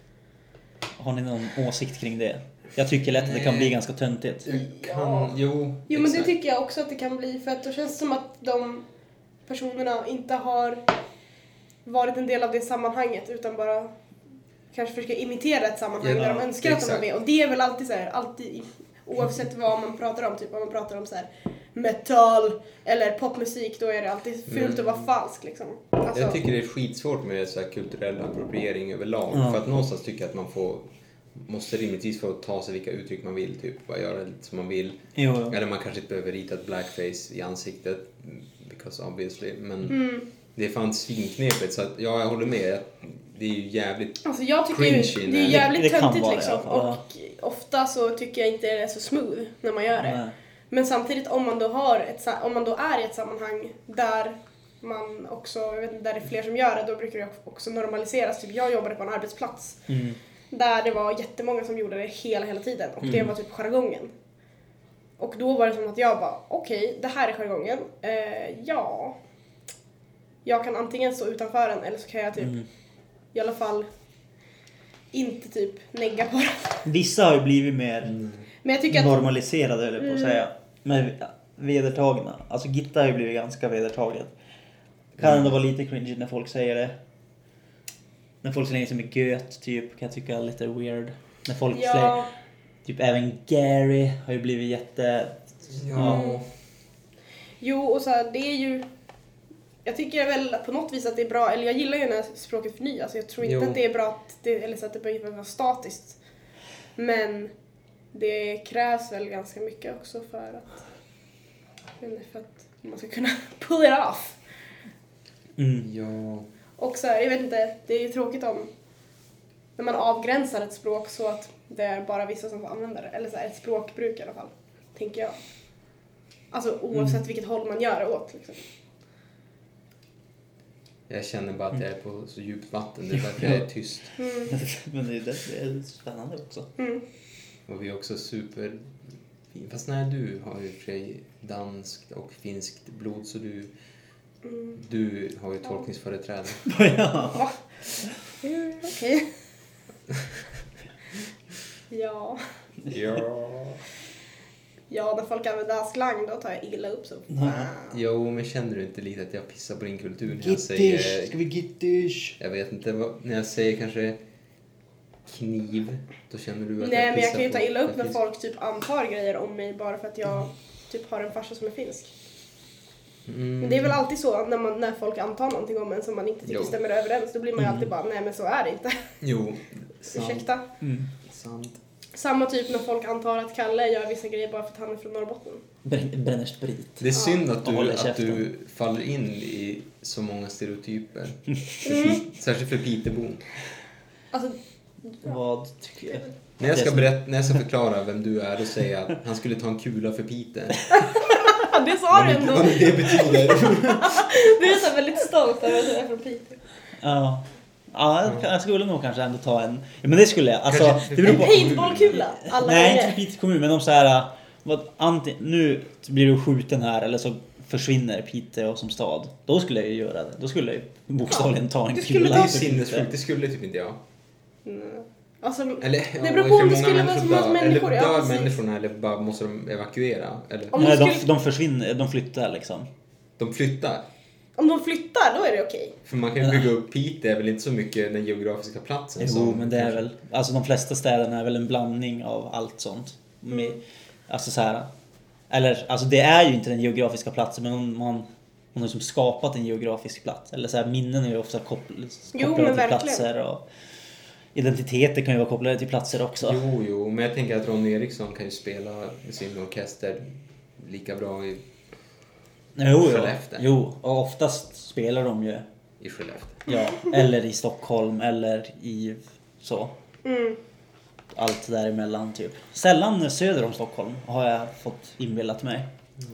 S2: Har ni någon åsikt kring det? Jag tycker lätt att det kan bli ganska töntigt.
S1: Kan, jo,
S3: Jo, men det
S1: exakt.
S3: tycker jag också att det kan bli. För att då känns det som att de personerna inte har varit en del av det sammanhanget. Utan bara kanske försöka imitera ett sammanhang
S1: Ja,
S3: där de önskar att de var
S1: exakt.
S3: med. Och det är väl alltid så här, alltid, oavsett vad man pratar om. Typ om man pratar om så här metal eller popmusik, då är det alltid fult
S1: Mm.
S3: att vara falsk liksom. Alltså,
S1: Jag tycker det är skitsvårt med så här kulturell appropriering överlag.
S2: Ja.
S1: För att någonstans tycker jag att man får måste rimligtvis få ta sig vilka uttryck man vill, typ bara göra lite som man vill.
S2: Jo, jo.
S1: Eller man kanske inte behöver rita ett blackface i ansiktet, because obviously, men
S3: mm.
S1: det är fan svinknepigt, så att ja, jag håller med. Det är ju jävligt.
S3: Alltså jag tycker ju,
S1: Cringy,
S3: det är
S1: nej.
S3: jävligt
S2: Det kan
S3: töntigt
S2: vara det,
S3: liksom.
S2: ja.
S3: Och ofta så tycker jag inte det är så smooth när man gör det.
S2: Nej.
S3: Men samtidigt om man då har ett, sa- om man då är i ett sammanhang där man också, jag vet inte, där det är fler som gör det, då brukar det också normaliseras. Typ jag jobbade på en arbetsplats
S2: Mm.
S3: där det var jättemånga som gjorde det hela hela tiden och det
S2: Mm.
S3: var typ jargongen. Och då var det som att jag bara, okej, det här är jargongen. Eh, ja. Jag kan antingen stå utanför den eller så kan jag typ
S2: Mm.
S3: i alla fall inte typ negga på det.
S2: Vissa har ju blivit mer
S3: Men jag tycker att
S2: normaliserade, eller på att
S3: Mm.
S2: säga. Men vedertagna. Alltså Gitta har ju blivit ganska vedertaget. Kan ändå vara lite cringe när folk säger det. När folk slänger sig med göt typ, kan jag tycka är lite weird. När folk slänger,
S3: ja,
S2: typ även Gary har ju blivit jätte...
S1: Ja.
S3: jo och så här, det är ju, jag tycker väl på något vis att det är bra, eller jag gillar ju när språket förnyas. Jag tror inte
S1: Jo.
S3: att det är bra att det, eller så att det behöver vara statiskt. Men det krävs väl ganska mycket också för att, jag vet inte, för att man ska kunna pull it off.
S2: Mm.
S1: Ja.
S3: Och så här, jag vet inte, det är ju tråkigt om när man avgränsar ett språk så att det är bara vissa som får använda det. Eller så här, ett språkbruk i alla fall, tänker jag. Alltså oavsett
S2: Mm.
S3: vilket håll man gör det åt liksom.
S1: Jag känner bara att jag är på så djupt vatten. Det är därför jag är tyst.
S3: Mm.
S2: Men det är, det är spännande också.
S3: Mm.
S1: Och vi är också super... Fast nej, du har ju för sig danskt och finskt blod, så du,
S3: Mm.
S1: du har ju tolkningsföreträde.
S2: Ja.
S3: Va? Mm, okej. Ja.
S1: Ja.
S3: Ja, när folk använder slang då tar jag illa upp så.
S2: Ja.
S1: Jo, men känner du inte lite att jag pissar på din kultur när jag säger...
S2: Gittish, ska vi gittish?
S1: Jag vet inte, vad, när jag säger kanske kniv, då känner du att
S3: Nej,
S1: jag
S3: men jag
S1: pissar
S3: kan ju ta
S1: på-
S3: illa upp
S1: jag
S3: när
S1: piss-
S3: folk typ antar grejer om mig bara för att jag typ har en farsa som är finsk.
S1: Mm.
S3: Men det är väl alltid så när, man, när folk antar någonting om en som man inte tycker
S1: Jo.
S3: stämmer överens. Då blir man ju
S2: Mm.
S3: alltid bara, nej men så är det inte.
S1: Jo, sant.
S3: Ursäkta.
S2: Mm.
S1: Sant.
S3: Samma typ när folk antar att Kalle gör vissa grejer bara för att han är från Norrbotten.
S2: Brän- Bränner sprit.
S1: Det är synd att
S2: Och
S1: du,
S2: håller
S1: att
S2: käften.
S1: du faller in i så många stereotyper.
S3: Mm.
S1: Särskilt för Pitebon.
S3: Alltså,
S2: Vad tycker jag?
S1: När jag,
S2: Det
S1: ska
S2: som-
S1: berätta, när jag ska förklara vem du är, då säger jag att han skulle ta en kula för Pite.
S3: det sa du
S1: Vad
S3: ändå.
S1: det- det betyder.
S3: Du är så väldigt stolt över att du är från Piteå.
S2: Ja. Ja, jag, jag skulle nog kanske ändå ta en... Ja, men det skulle jag. Alltså,
S1: Kanske-
S2: det beror
S3: En
S2: på...
S3: paintballkula. Alla
S2: Nej,
S3: gånger.
S2: inte Piteå kommun, men de så här... Vad, anti, nu blir du skjuten här eller så försvinner Piteå som stad. Då skulle jag ju göra det. Då skulle jag ju bokstavligen ta en
S3: Du skulle
S1: Det
S2: kula
S1: är ju
S2: för Piteå.
S1: sinnessjukt, det skulle typ inte jag.
S3: Mm. Alltså,
S1: Eller, ja,
S3: det beror på
S1: hur
S3: om det
S1: många
S3: skulle vara
S1: människor
S3: så många
S1: dör.
S3: människor.
S1: Eller
S3: Ja,
S1: dör
S3: precis.
S1: människorna eller bara måste de evakuera? Eller?
S3: Om de,
S2: Nej, de,
S3: skulle,
S2: de försvinner, de flyttar liksom.
S1: De flyttar.
S3: om de flyttar, då är det okej.
S1: För man kan ju bygga upp Piteå, är väl inte så mycket den geografiska platsen.
S2: Jo,
S1: som
S2: men det är
S1: kanske-
S2: väl... Alltså de flesta städerna är väl en blandning av allt sånt. Med,
S3: Mm.
S2: Alltså så här... Eller, alltså det är ju inte den geografiska platsen, men man, man har liksom skapat en geografisk plats. Eller så här, minnen är ju ofta koppl-
S3: Jo,
S2: kopplade
S3: men
S2: till
S3: verkligen.
S2: platser. Och identiteter kan ju vara kopplade till platser också.
S1: Jo, jo, men jag tänker att Ronny Eriksson kan ju spela med sin orkester lika bra i,
S2: Jo, jo,
S1: Skellefteå.
S2: jo, och oftast spelar de ju
S1: i Skellefteå.
S2: ja, eller i Stockholm eller i så.
S3: Mm.
S2: Allt däremellan typ. Sällan söder om Stockholm har jag fått inbillat mig.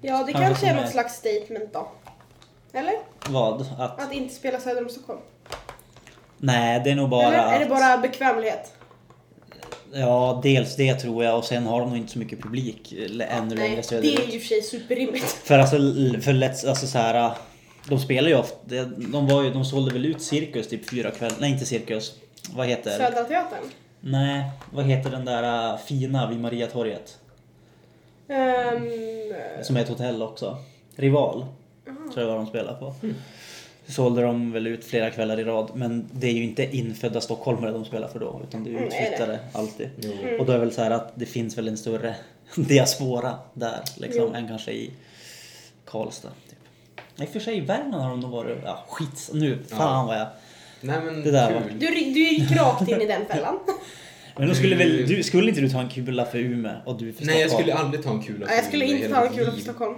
S3: Ja, det
S2: Han
S3: kanske
S2: får
S3: är
S2: med.
S3: något slags statement då. Eller?
S2: Vad? Att...
S3: Att inte spela söder om Stockholm.
S2: Nej, det är nog bara
S3: Eller är det
S2: att...
S3: bara bekvämlighet?
S2: Ja, dels det tror jag. Och sen har de nog inte så mycket publik ännu
S3: Nej,
S2: längre
S3: det
S2: söderut.
S3: är ju för sig superrimligt.
S2: För alltså, för lätt, alltså så här, de spelar ju ofta, de, var ju, de sålde väl ut Cirkus typ fyra kvällar, nej inte Cirkus, vad heter?
S3: Södra Teatern?
S2: Nej, vad heter den där uh, fina vid Mariatorget?
S3: Um,
S2: Som är ett hotell också. Rival, tror jag var de spelar på. Mm. Sålde de väl ut flera kvällar i rad, men det är ju inte infödda stockholmare de spelar för då, utan det är utflyttade alltid. Mm. Och då är väl så här att det finns väl en större diaspora där liksom, än kanske i Karlstad typ. I och för sig i Värmland har de nog varit, ja skit, nu, fan ja. vad jag...
S1: Nej men
S2: det där
S1: kul.
S2: var...
S3: Du, du gick rakt in i den fällan.
S2: Men då skulle väl, du, skulle inte du ta en kula för Umeå och du för
S1: Nej, jag
S2: Stockholm?
S1: skulle aldrig ta en kula för
S3: Nej, jag skulle
S1: Umeå
S3: inte
S1: hela
S3: ta en
S1: mitt
S3: kula för
S1: liv.
S3: Stockholm.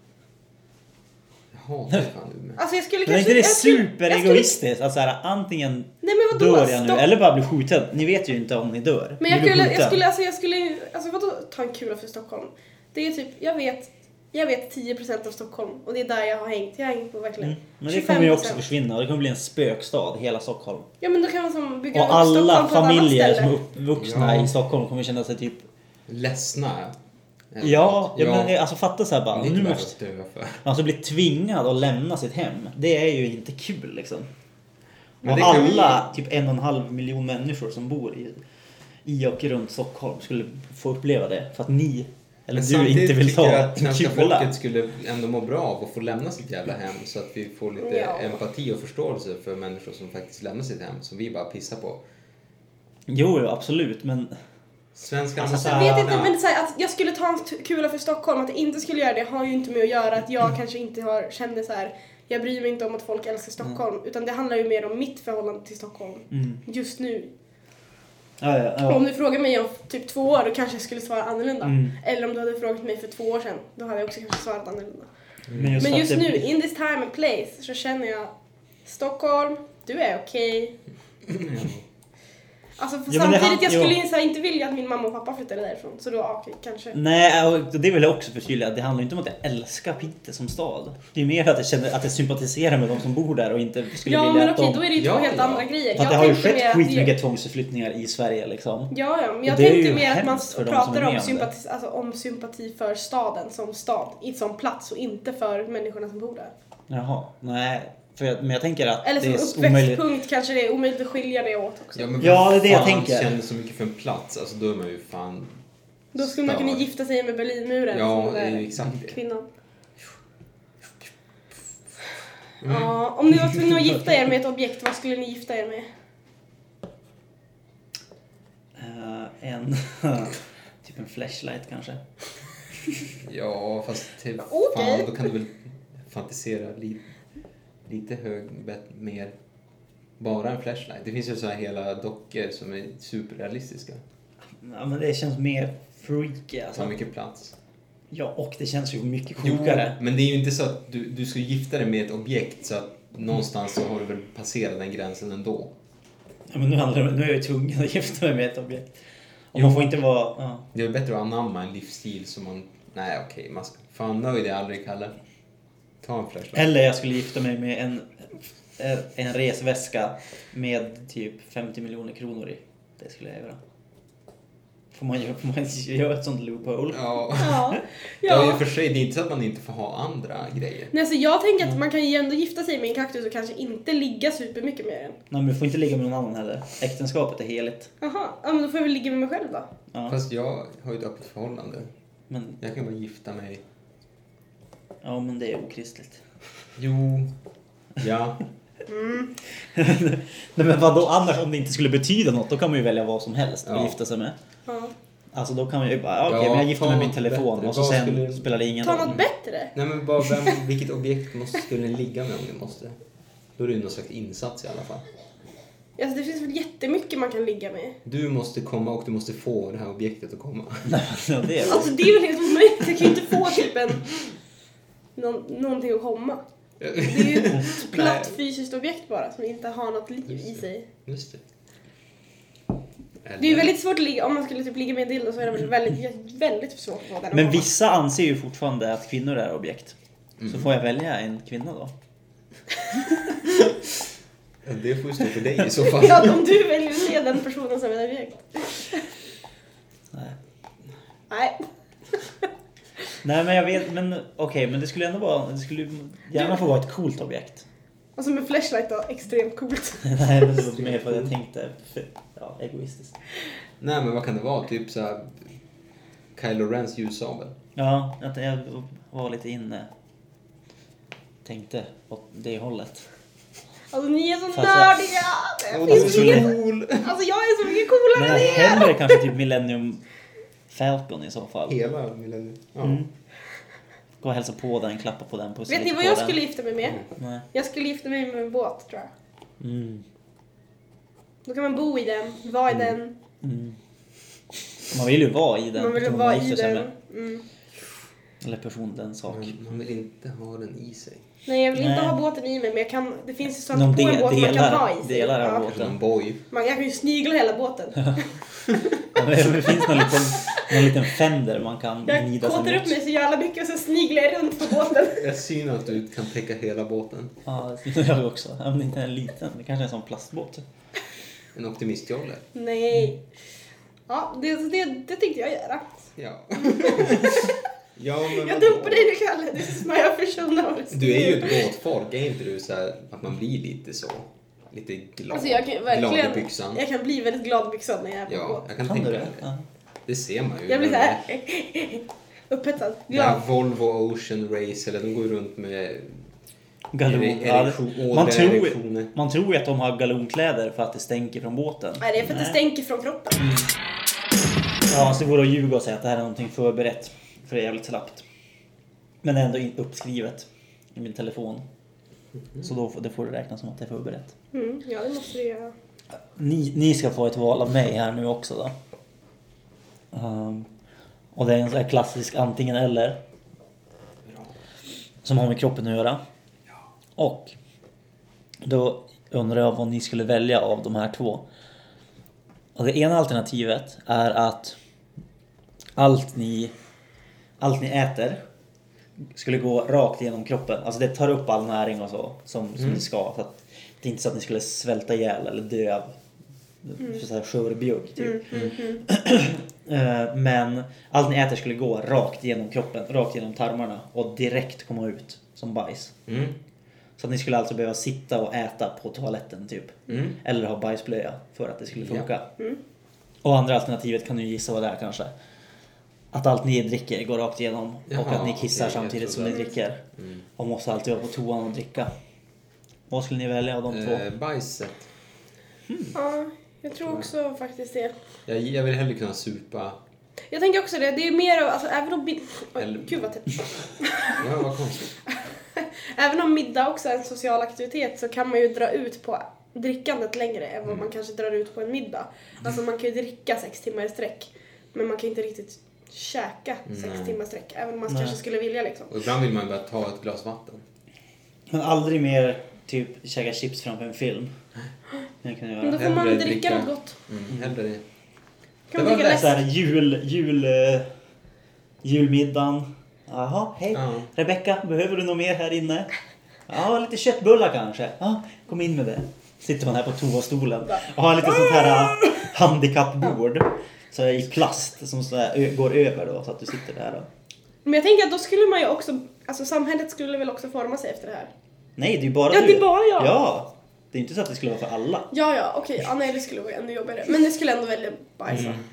S1: Jag hatar fan Umeå.
S3: Alltså jag skulle
S2: Men är
S3: kanske...
S2: inte det
S3: jag skulle-
S2: superegoistiskt att så här, antingen
S3: Nej men vadå?
S2: dör jag nu
S3: Stopp.
S2: eller bara blir skjuten? Ni vet ju inte om ni dör.
S3: Men jag
S2: Ni blir
S3: skulle, jag
S2: skjuten.
S3: skulle, alltså jag skulle, alltså vadå ta en kula för Stockholm? Det är typ, jag vet, jag vet tio procent av Stockholm och det är där jag har hängt. Jag har hängt på verkligen
S2: Mm. Men det
S3: tjugofem
S2: kommer ju också
S3: procent.
S2: försvinna och det kommer bli en spökstad, hela Stockholm.
S3: Ja men då kan man som bygga
S2: Och
S3: upp
S2: alla
S3: Stockholm på ett annat
S2: familjer
S3: ställe.
S2: som är uppvuxna
S1: Ja.
S2: i Stockholm kommer känna sig typ...
S1: Ledsna. Eller
S2: Ja,
S1: något.
S2: ja, men alltså fatta så här bara.
S1: Det är
S2: Nu
S1: inte värt
S2: måste...
S1: att dö för.
S2: Alltså bli tvingad att lämna sitt hem. Det är ju inte kul liksom.
S1: Men
S2: Och
S1: det kan
S2: alla typ en och en halv miljon människor som bor i, i och runt Stockholm skulle få uppleva det. För att ni, eller
S1: Men
S2: du,
S1: samtidigt
S2: inte vill
S1: tycker jag
S2: ta
S1: att
S2: en
S1: svenska
S2: kula.
S1: folket skulle ändå må bra av att få lämna sitt jävla hem så att vi får lite
S3: Ja.
S1: empati och förståelse för människor som faktiskt lämnar sitt hem som vi bara pissar på.
S2: Jo, jo, absolut, men...
S1: Svenskarna
S2: Alltså,
S1: måste...
S2: så
S3: Jag
S2: här-
S3: vet inte,
S1: Ja.
S3: men så här, att jag skulle ta en t- kula för Stockholm, att jag inte skulle göra det har ju inte med att göra att jag kanske inte har, kände så här. Jag bryr mig inte om att folk älskar Stockholm, utan det handlar ju mer om mitt förhållande till Stockholm
S2: Mm.
S3: just nu.
S2: Ja, ja,
S3: Och
S2: ja.
S3: om du frågar mig om typ två år, då kanske jag skulle svara annorlunda.
S2: Mm.
S3: Eller om du hade frågat mig för två år sedan, då hade jag också kanske svarat annorlunda.
S2: Men just,
S3: Men
S2: att
S3: just
S2: det
S3: nu,
S2: blir-
S3: in this time and place, så känner jag Stockholm, du är okej. Alltså för
S2: Ja, men det
S3: samtidigt, jag
S2: han-
S3: skulle
S2: jo.
S3: ju så här inte vilja att min mamma och pappa flyttade därifrån. Så då, ja, okej, kanske.
S2: Nej, och det vill jag också förtydliga. Det handlar inte om att jag älskar Piteå som stad. Det är mer att jag känner att jag sympatiserar med de som bor där och inte skulle
S3: Ja,
S2: vilja
S3: men
S2: att
S3: okej,
S2: de...
S3: då är det ju två
S1: Ja,
S3: helt
S1: ja.
S3: andra grejer.
S2: För att det har ju
S3: tänkte mer
S2: skett
S3: att
S2: skitmycket
S3: det-
S2: tvångsförflyttningar i Sverige liksom.
S3: Ja, ja, men jag
S2: Och det är
S3: tänkte
S2: ju
S3: mer att man
S2: hemskt för de som är
S3: pratar
S2: med
S3: om
S2: om
S3: sympati, alltså om sympati för staden som stad, i som plats och inte för människorna som bor där.
S2: Jaha, nej. För jag, men jag tänker att
S3: Eller
S2: det
S3: som
S2: är omöjligt.
S3: uppväxtpunkt kanske det är omöjligt att skilja det åt också.
S1: Ja, men
S2: Ja, det är det jag
S1: fan
S2: tänker.
S1: känner så mycket för en plats. Alltså då är man ju fan...
S3: Då skulle man kunna
S1: störd.
S3: gifta sig med Berlinmuren.
S1: Ja,
S3: som
S1: det är
S3: där
S1: ju exakt det.
S3: Kvinnan.
S1: Mm.
S3: Ja, om ni var tvungna att gifta er med ett objekt, vad skulle ni gifta er med?
S2: Eh, en... typ en flashlight kanske.
S1: Ja, fast till
S3: Okej.
S1: fan, då kan du väl fantisera li, lite hög, bet, mer. Bara en flashlight. Det finns ju så här hela dockor som är superrealistiska.
S2: Ja, men det känns mer freaky
S1: Tar
S2: alltså.
S1: mycket plats.
S2: Ja, och det känns ju mycket
S1: Jo,
S2: sjukare.
S1: men det är ju inte så att du, du ska gifta dig med ett objekt så att någonstans så har du väl passerat den gränsen ändå.
S2: Ja, men nu, handlar det, nu är jag ju tvungen att gifta mig med ett objekt. Och
S1: Jo.
S2: man får inte vara... Ja.
S1: Det är bättre att anamma en livsstil som man... Nej, okej, man ska... Fan, nöjd är aldrig, Kalle. Ta en flashlight.
S2: Eller jag skulle gifta mig med en, en resväska med typ femtio miljoner kronor i. Det skulle jag göra. Får man, får man göra ett sånt loophole?
S1: Ja.
S3: Ja.
S1: Ja, i och
S3: ja.
S1: för sig, det är inte så att man inte får ha andra grejer.
S3: Nej, så jag tänker att man kan ju ändå gifta sig med en kaktus och kanske inte ligga supermycket med den.
S2: Nej, men du får inte ligga med någon annan heller. Äktenskapet är heligt.
S3: Jaha, ja, men då får jag väl ligga med mig själv då.
S2: Ja.
S1: Fast jag har ju ett öppet förhållande.
S2: Men,
S1: Jag kan bara gifta mig.
S2: ja, men det är okristligt.
S1: Jo. Ja.
S2: Nej, men vadå annars om det inte skulle betyda något? Då kan man ju välja vad som helst att
S1: Ja.
S2: gifta sig med.
S3: Ja.
S2: Alltså då kan man ju bara, okej,
S1: Ja,
S2: men jag gifter
S1: ta
S2: mig med min
S1: något
S2: telefon
S1: bättre.
S2: och så
S1: Vad
S2: sen
S1: skulle-
S2: spelar det ingen
S3: Ta
S2: roll.
S3: något bättre.
S1: Nej, men bara vem, vilket objekt måste, skulle ni ligga med om ni måste? Då är det ju någon slags insats i alla fall.
S3: Alltså, det finns väl jättemycket man kan ligga med.
S1: Du måste komma och du måste få det här objektet att komma.
S2: Nej, ja, det är
S3: Alltså det är väl helt omöjligt. Jag kan ju inte få typ en... Någon, någonting att komma. Det är ju ett platt fysiskt objekt bara som inte har något liv i sig.
S1: Just det. Eller?
S3: Det är ju väldigt svårt att ligga, om man skulle typ ligga med en dildo så är det väl väldigt, väldigt svårt att få den.
S2: Men vissa anser ju fortfarande att kvinnor är objekt.
S1: Mm.
S2: Så får jag välja en kvinna då.
S1: Det får ju stå för dig i så fall.
S3: Ja, om du väljer att se den personen som är objekt.
S2: Nej.
S3: Nej.
S2: Nej men jag vet, men okej, okay, men det skulle ändå vara, det skulle gärna få vara ett coolt objekt.
S3: Alltså med flashlight då, extremt coolt.
S2: Nej, men det var mer för att jag tänkte, ja, egoistiskt.
S1: Nej, men vad kan det vara? Typ så här Kylo Rens ljussabel.
S2: Ja, att jag var lite inne. Tänkte åt det hållet.
S3: Alltså ni är så
S2: Fast
S3: nördiga! Det
S1: Åh, du är
S3: finns
S1: så
S3: inget...
S1: cool!
S3: Alltså jag är så mycket coolare
S2: Men
S3: än er!
S2: hellre kanske typ Millennium Falcon i så fall.
S1: Hela millennium. Ja.
S2: Mm. Gå och hälsa på den, klappa på den, pussa
S3: Vet ni
S2: lite
S3: vad
S2: på
S3: jag
S2: den.
S3: skulle gifta mig med?
S2: Nej.
S3: Jag skulle gifta mig med en båt, tror jag.
S2: Mm.
S3: Då kan man bo i den, vara i den.
S2: Mm. Man vill ju vara i den.
S3: Man vill
S2: personen
S3: vara
S2: man
S3: i
S2: gifter sig
S3: den.
S2: med.
S3: Mm.
S2: Eller person, den sak.
S1: Men man vill inte ha den i sig.
S3: Nej, jag vill inte
S2: Nej.
S3: ha båten i mig, men jag kan, det finns ju saker
S2: Någon
S3: på en
S2: del-
S3: båt man kan
S2: delar-
S3: ha i sig.
S2: delar av
S3: Ja.
S2: båten.
S1: Någon boy.
S3: Man, jag kan ju snigla hela båten.
S2: Ja, men det finns någon liten, någon liten fender man kan
S3: Jag
S2: nida sig
S3: kåtar upp
S2: mot.
S3: mig så jävla mycket och så sniglar jag runt på båten.
S1: Jag syns att du kan täcka hela båten.
S2: Ja, det gör jag också. Ja, men inte en liten, det kanske är en sån plastbåt.
S1: En optimistjolle.
S3: Nej. Ja, det, det, det tänkte jag göra.
S1: Ja. Ja, men
S3: Jag
S1: vadå?
S3: dumpar dig nu, Kalle. This is my official notice.
S1: Du är ju ett båtfolk, är inte du så här att man blir lite så? Lite glad.
S3: Alltså jag kan
S1: glad i
S3: verkligen,
S1: byxan.
S3: jag kan bli väldigt glad i byxan när jag är på
S1: Ja,
S3: båt.
S1: jag kan
S2: Kan
S1: tänka
S2: du
S1: mig
S2: det?
S1: det.
S2: Ja.
S1: Det ser man ju.
S3: Jag blir
S1: Men
S3: såhär upphetsad,
S1: det
S3: glad.
S1: här Volvo Ocean Race, eller de går ju runt med
S2: Galon.
S1: ere-
S2: Ja,
S1: erektion-
S2: man,
S1: ådriga
S2: tror,
S1: erektioner.
S2: man tror ju att de har galonkläder för att det stänker från båten.
S3: Nej, det är för att det stänker från kroppen.
S2: Ja, så det vore att ljuga och säga att det här är någonting förberett. För det är jävligt slappt. Men det är ändå in- uppskrivet i min telefon. Så då får, det får du räkna som att det är förberett.
S3: Mm, ja, det måste du göra.
S2: Ni, ni ska få ett val av mig här nu också då. Um, och det är en sån här klassisk antingen eller. Som har med kroppen att göra. Och då undrar jag vad ni skulle välja av de här två. Och det ena alternativet är att allt ni, allt ni äter skulle gå rakt genom kroppen. Alltså det tar upp all näring och så som, som
S1: Mm.
S2: det ska. Så att det är inte så att ni skulle svälta ihjäl eller dö av mm. så här skörbjugg typ.
S3: Mm, mm, mm.
S2: Eh, Men allt ni äter skulle gå rakt genom kroppen, rakt genom tarmarna och direkt komma ut som bajs.
S1: Mm.
S2: Så att ni skulle alltså behöva sitta och äta på toaletten typ.
S1: Mm.
S2: Eller ha bajsblöja för att det skulle funka.
S3: Mm.
S2: Och andra alternativet kan du gissa vad det är kanske. Att allt ni dricker går rakt igenom.
S1: Jaha,
S2: och att ni kissar
S1: okej, jag
S2: samtidigt som
S1: trodde-
S2: ni dricker.
S1: Mm.
S2: Och måste alltid vara på toan och dricka. Vad skulle ni välja av de två?
S1: Eh, bajset.
S3: Ja, jag tror också faktiskt det.
S1: Jag, jag vill hellre kunna supa.
S3: Jag tänker också det. Det är mer av, alltså även om... Oj,
S1: Eller-
S3: gud vad tätt.
S1: Ja, vad konstigt.
S3: Även om middag också är en social aktivitet så kan man ju dra ut på drickandet längre än vad
S1: Mm.
S3: man kanske drar ut på en middag. Alltså man kan ju dricka sex timmar i sträck. Men man kan inte riktigt käka sex
S1: Nej.
S3: timmar i sträck. Även om man
S2: Nej.
S3: kanske skulle vilja liksom.
S1: Och ibland vill man bara ta ett glas vatten.
S2: Men aldrig mer typ käka chips framför en film. Jag kan
S3: Men
S2: göra.
S3: då får man
S1: Hellre
S3: dricka
S1: dricka.
S3: något gott.
S1: Mm. Hellre det.
S3: Kan
S1: Det
S3: man
S1: var
S3: dricka
S2: Så här,
S3: läsk?
S2: jul, jul, eh, julmiddagen. Jaha, hej.
S1: Ja.
S2: Rebecka, behöver du något mer här inne? Ja, lite köttbullar kanske. Ja, kom in med det. Sitter man här på toastolen och har lite sånt här uh, handikappbord. Så här i plast som så här, ö- går över då så att du sitter där då.
S3: Men jag tänker att då skulle man ju också... Alltså samhället skulle väl också forma sig efter det här.
S2: Nej, det är ju bara
S3: Ja,
S2: du.
S3: det är bara jag.
S2: Ja, det är inte så att det skulle vara för alla.
S3: Ja, ja, okej. Ja, nej, det skulle vara ännu jobbigare. Men jag skulle ändå välja bajsa.
S1: Mm.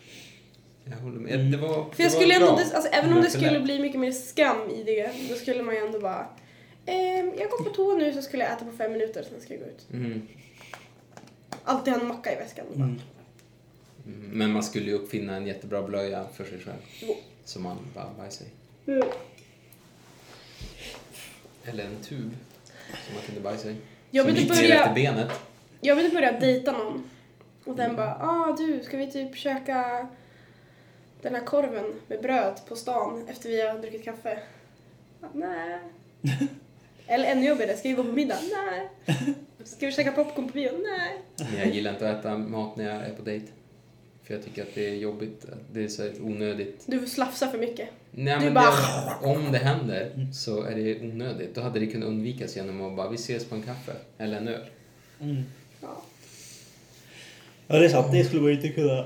S1: Jag håller med. Det var,
S3: För jag
S1: det
S3: skulle
S1: var
S3: ändå,
S1: bra.
S3: alltså, även om
S1: Men
S3: det
S1: för
S3: skulle
S1: lätt.
S3: bli mycket mer skam i det, då skulle man ju ändå bara... Ehm, jag går på toa nu så skulle jag äta på fem minuter, sen ska jag gå ut.
S1: Mm.
S3: Alltid ha en macka i väskan. Bara.
S2: Mm.
S1: Mm. Men man skulle ju uppfinna en jättebra blöja för sig själv.
S3: Jo.
S1: Som man bara bajsar i.
S3: Mm.
S1: Eller en tub. Som man kunde bajsa i.
S3: Jag
S1: som
S3: vill
S1: gick
S3: inte
S1: ner efter
S3: börja,
S1: benet.
S3: jag vill inte börja dejta någon. Och den bara, ah du, ska vi typ käka den här korven med bröd på stan efter vi har druckit kaffe? Ah, nej. Eller ännu jobbigare, ska vi gå på middag? Nej. Ska vi käka popcorn på bio? Nej.
S1: Men jag gillar inte att äta mat när jag är på dejt. För jag tycker att det är jobbigt. Det är så här onödigt.
S3: Du slafsar för mycket.
S1: Nej,
S3: Du
S1: men
S3: bara...
S1: det, om det händer så är det onödigt. Då hade det kunnat undvikas genom att bara, vi ses på en kaffe. Eller en öl.
S2: Mm.
S3: Ja.
S2: Ja, det är sant. Det skulle man inte kunna...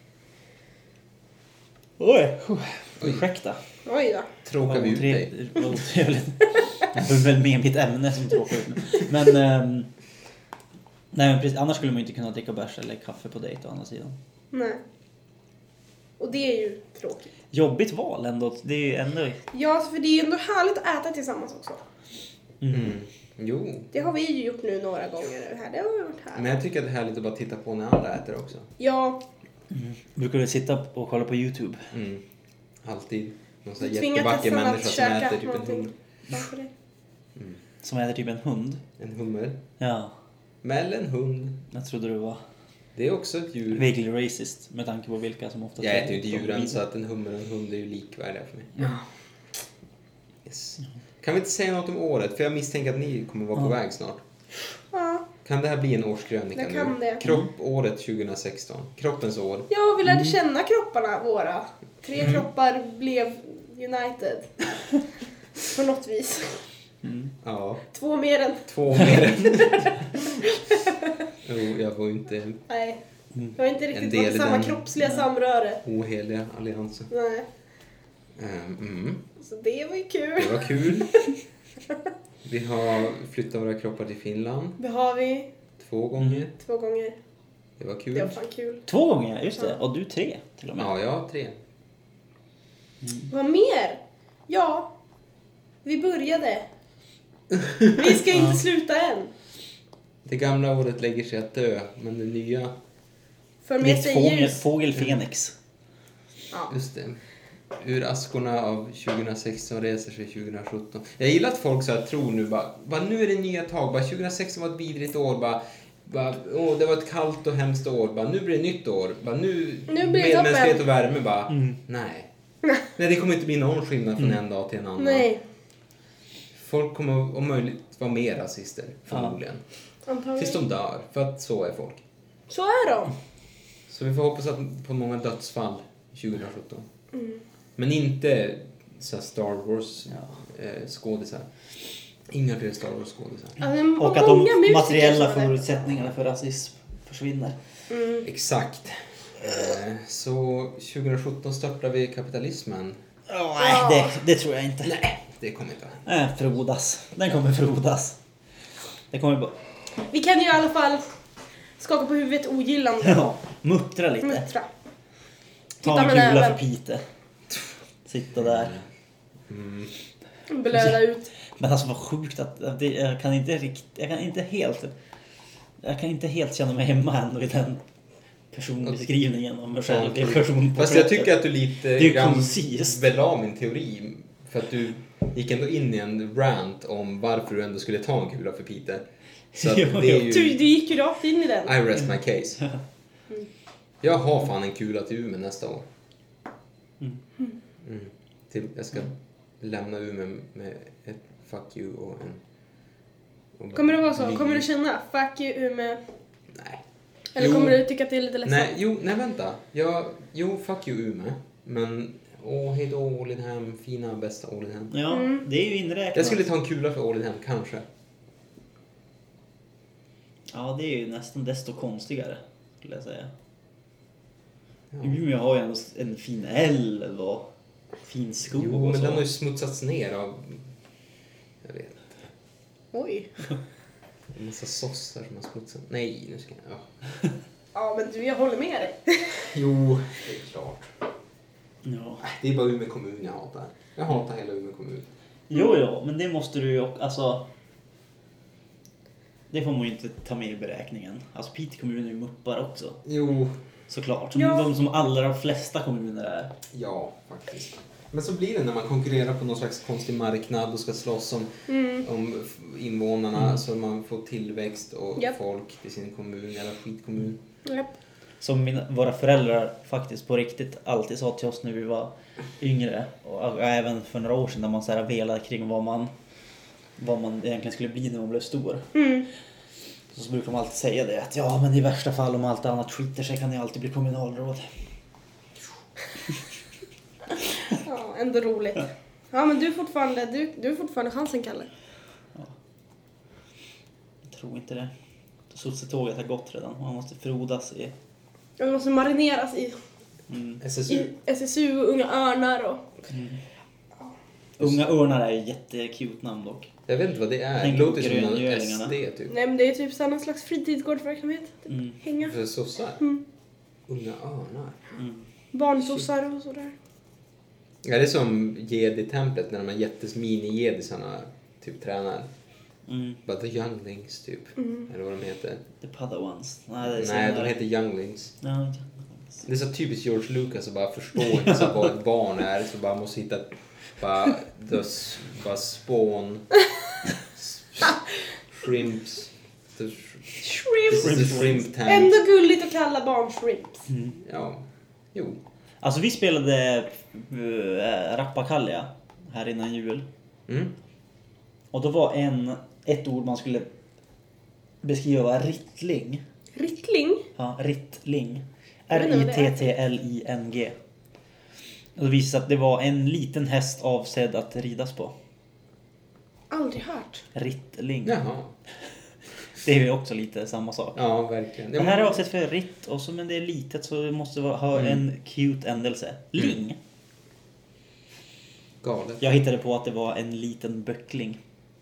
S2: Oj! Ursäkta.
S3: Oj då.
S1: Tråkar vi ut dig?
S2: Vad otrevligt. Jag får väl med mitt ämne som tråkar ut mig. Men... Um, nej, men precis. Annars skulle man inte kunna dricka bärs eller kaffe på dejt å andra sidan.
S3: Nej. Och det är ju tråkigt.
S2: Jobbigt val ändå. Det är ju ändå...
S3: Ja, för det är ju ändå härligt att äta tillsammans också.
S2: Mm.
S1: Mm. Jo.
S3: Det har vi ju gjort nu några gånger. Det här, det har varit här.
S1: Men jag tycker att det är härligt att bara titta på när andra äter också.
S3: Ja,
S2: Mm. Brukar du sitta och kolla på YouTube?
S1: Mm. Alltid. Någon sån här
S3: Du tvingar
S1: jättevacker
S3: Tessan att
S1: människa som
S3: käka
S1: äter typ en
S3: någonting.
S1: hund.
S3: varför det?
S1: Mm.
S2: Som äter typ en hund?
S1: En hummer.
S2: Ja,
S1: Eller en hund.
S2: jag trodde du var
S1: Det är också ett djur.
S2: vaguely racist med tanke på vilka som ofta...
S1: Jag äter ju inte djuren så att en hummer och en hund är ju likvärdiga för mig.
S3: Ja.
S1: Yes. Kan vi inte säga något om året? För jag misstänker att ni kommer vara på
S2: Ja.
S1: väg snart.
S3: Ja.
S1: Kan det här bli en årskrönika
S3: Det kan
S1: nu?
S3: det.
S1: Kroppåret tjugo sexton. Kroppens år.
S3: Ja, vi lärde känna kropparna våra. Tre kroppar blev united. På något vis.
S2: Mm.
S1: Ja.
S3: Två mer än...
S1: Två mer än... Jo, jag var ju inte
S3: Nej.
S2: Mm.
S3: Jag har inte
S1: En
S3: riktigt
S1: del
S3: varit
S1: i
S3: samma
S1: den-
S3: kroppsliga samröre.
S1: oheliga alliansen.
S3: Nej.
S1: Um, mm.
S3: Så det var ju kul.
S1: Det var kul. Vi har flyttat våra kroppar till Finland
S3: Det har vi
S1: två gånger.
S3: två gånger.
S1: Det var
S3: Det
S1: kul.
S3: var fan kul.
S2: Två gånger, just det.
S3: Ja.
S2: Och du tre till och med.
S1: Ja, jag har tre.
S3: Vad mer? Ja. Vi började. Vi ska inte sluta än.
S1: Det gamla året lägger sig att dö, men det nya...
S3: För med
S2: Likt
S3: sig
S2: fågel,
S3: ljus.
S2: fågel Fenix.
S3: Ja.
S1: Just det. Ur askorna av tjugo sexton reser sig tjugo sjutton. Jag gillar att folk så här tror nu bara, bara nu är det nya tag. Bara tjugo sexton var ett vidrigt år. Bara, bara, åh, det var ett kallt och hemskt år. Bara, nu blir det nytt år. Bara, nu
S3: Nu blir det
S1: medmänsklighet
S3: toppen.
S1: och värme. Bara,
S2: Mm.
S1: nej. Nej, det kommer inte bli någon skillnad från en dag till en annan.
S3: Nej.
S1: Folk kommer om möjligt vara mer rasister, förmodligen. Tills
S3: Antagligen.
S1: de dör, för att så är folk.
S3: Så är de.
S1: Så vi får hoppas att på många dödsfall tjugo sjutton.
S3: Mm.
S1: Men inte så här Star Wars
S2: Ja.
S1: eh, skådisar. Inga fler Star Wars skådisar.
S3: Ja, men
S2: Och att
S3: många
S2: de
S3: musiker
S2: materiella
S3: som är-
S2: förutsättningarna för rasism försvinner.
S3: Mm.
S1: Exakt. Eh, så tjugo sjutton startar vi kapitalismen.
S2: Oh, nej, det, det tror jag inte.
S1: Nej, det kommer inte att hända.
S2: Nej, frodas. Den kommer frodas. Det kommer bara...
S3: Vi kan ju i alla fall skaka på huvudet ogillande.
S2: Ja, muttra lite.
S3: Muttra.
S2: Ta en
S3: Titta med
S2: kula
S3: näven.
S2: för Pite. Sitta där.
S1: Mm.
S3: Blöda ut.
S2: Men alltså vad sjukt att att det, jag kan inte rikt, jag kan inte helt jag kan inte helt känna mig hemma ändå i den personbeskrivningen om mig själv i person på
S1: Fast jag tycker att du lite
S2: Det är ju
S1: grann
S2: koncist.
S1: bela min teori. För att du gick ändå in i en rant om varför du ändå skulle ta en kula för Peter. Så att
S2: Jo,
S1: det är
S2: jo.
S3: Du,
S1: ju...
S3: du gick ju rakt in i den.
S1: I rest my case. Jag har fan en kula till Umeå nästa år.
S2: Mm.
S1: Mm. Till, jag ska lämna Umeå med ett fuck you och en... och
S3: Kommer det vara så?
S1: bli-
S3: Kommer du känna fuck you Umeå?
S1: Nej.
S3: Eller
S1: Jo.
S3: kommer du tycka att det är lite ledsamt?
S1: Nej, jo, nej vänta. Jag, jo, fuck you Umeå. Men, åh, hej då Ålidhem. Fina, bästa Ålidhem.
S2: Ja,
S3: Mm.
S2: det är ju inräknat.
S1: Jag skulle ta en kula för Ålidhem, kanske.
S2: Ja, det är ju nästan desto konstigare skulle jag säga.
S1: Ja.
S2: Umeå har ju ändå en fin älv och fin skog
S1: Jo,
S2: och
S1: men
S2: så.
S1: den har ju smutsats ner av... Jag vet.
S3: Oj.
S1: En massa sossar som har smutsat... Nej, nu ska jag... Ja.
S3: Ja, men du, jag håller med dig.
S1: Jo, det är klart.
S2: Ja.
S1: Det är bara Umeå kommun jag hatar. Jag hatar hela Umeå kommun.
S2: Jo, jo, men det måste du ju också, alltså... Det får man ju inte ta med i beräkningen. Alltså Piteå kommun är ju muppar också,
S1: Jo,
S2: såklart. Som
S3: Ja.
S2: de som allra flesta kommuner är.
S1: ja, faktiskt. Men så blir det när man konkurrerar på någon slags konstig marknad och ska slåss om,
S3: Mm.
S1: om invånarna
S2: Mm.
S1: så man får tillväxt och
S3: Japp.
S1: folk till sin kommun, eller skitkommun.
S3: Japp.
S2: Som mina, våra föräldrar faktiskt på riktigt alltid sa till oss när vi var yngre. Och, och även för några år sedan när man så här velade kring vad man, vad man egentligen skulle bli när man blev stor.
S3: Mm.
S2: Så brukar de alltid säga det. Att ja, men i värsta fall om allt annat skiter sig kan ni alltid bli kommunalråd.
S3: Ja, ändå roligt. Ja, men du är fortfarande, du, du är fortfarande chansen, Kalle.
S2: Ja. Jag tror inte det. Sossetåget har gått redan. Man måste frodas i...
S3: Ja, man måste marineras i,
S2: Mm.
S1: S S U.
S3: i S S U och Unga Örnar och...
S2: Mm. Unga Örnar är ju jättekul namn dock.
S1: Jag vet inte vad det är.
S2: Tänk
S1: Det låter som någon
S2: gröngölingarna.
S1: S D typ.
S3: Nej, men det är typ sån slags fritidsgårdsverksamhet. Typ.
S2: Mm.
S3: Hänga.
S1: För sossar.
S3: Mm.
S1: Unga örnar.
S2: Mm.
S3: Barnsossar och sådär.
S1: Ja, det är som Jedi-templet när de här jättes-mini-jedisarna typ tränar.
S2: Mm.
S1: Bara the younglings typ.
S3: Mm.
S1: Eller vad de heter.
S2: The Padawans. Nej, det är
S1: Nej,
S2: senare.
S1: de heter younglings.
S2: Ja, ja.
S1: Det är så typiskt George Lucas att bara förstå inte så vad ett barn är. Så bara måste hitta bara, the, bara spawn. Shrimps. The,
S3: Shrimps!
S1: this is the shrimp tank.
S3: Ändå gulligt att kalla barn shrimps.
S2: Mm.
S1: Ja, jo.
S2: Alltså vi spelade äh, Rappakalja här innan jul.
S1: Mm.
S2: Och då var en, ett ord man skulle beskriva var rittling.
S3: Rittling?
S2: Ja, rittling.
S3: Jag vet inte vad det är.
S2: R I T T L I N G. Och det visade sig att det var en liten häst avsedd att ridas på.
S3: Aldrig hört.
S2: Rittling.
S1: Jaha.
S2: Det är ju också lite samma sak.
S1: Ja, verkligen.
S2: Det här är avsett för ritt, och så, men det är litet så det måste vara, ha
S1: Mm.
S2: en cute ändelse. Ling.
S1: Galet.
S2: Jag hittade på att det var en liten böckling.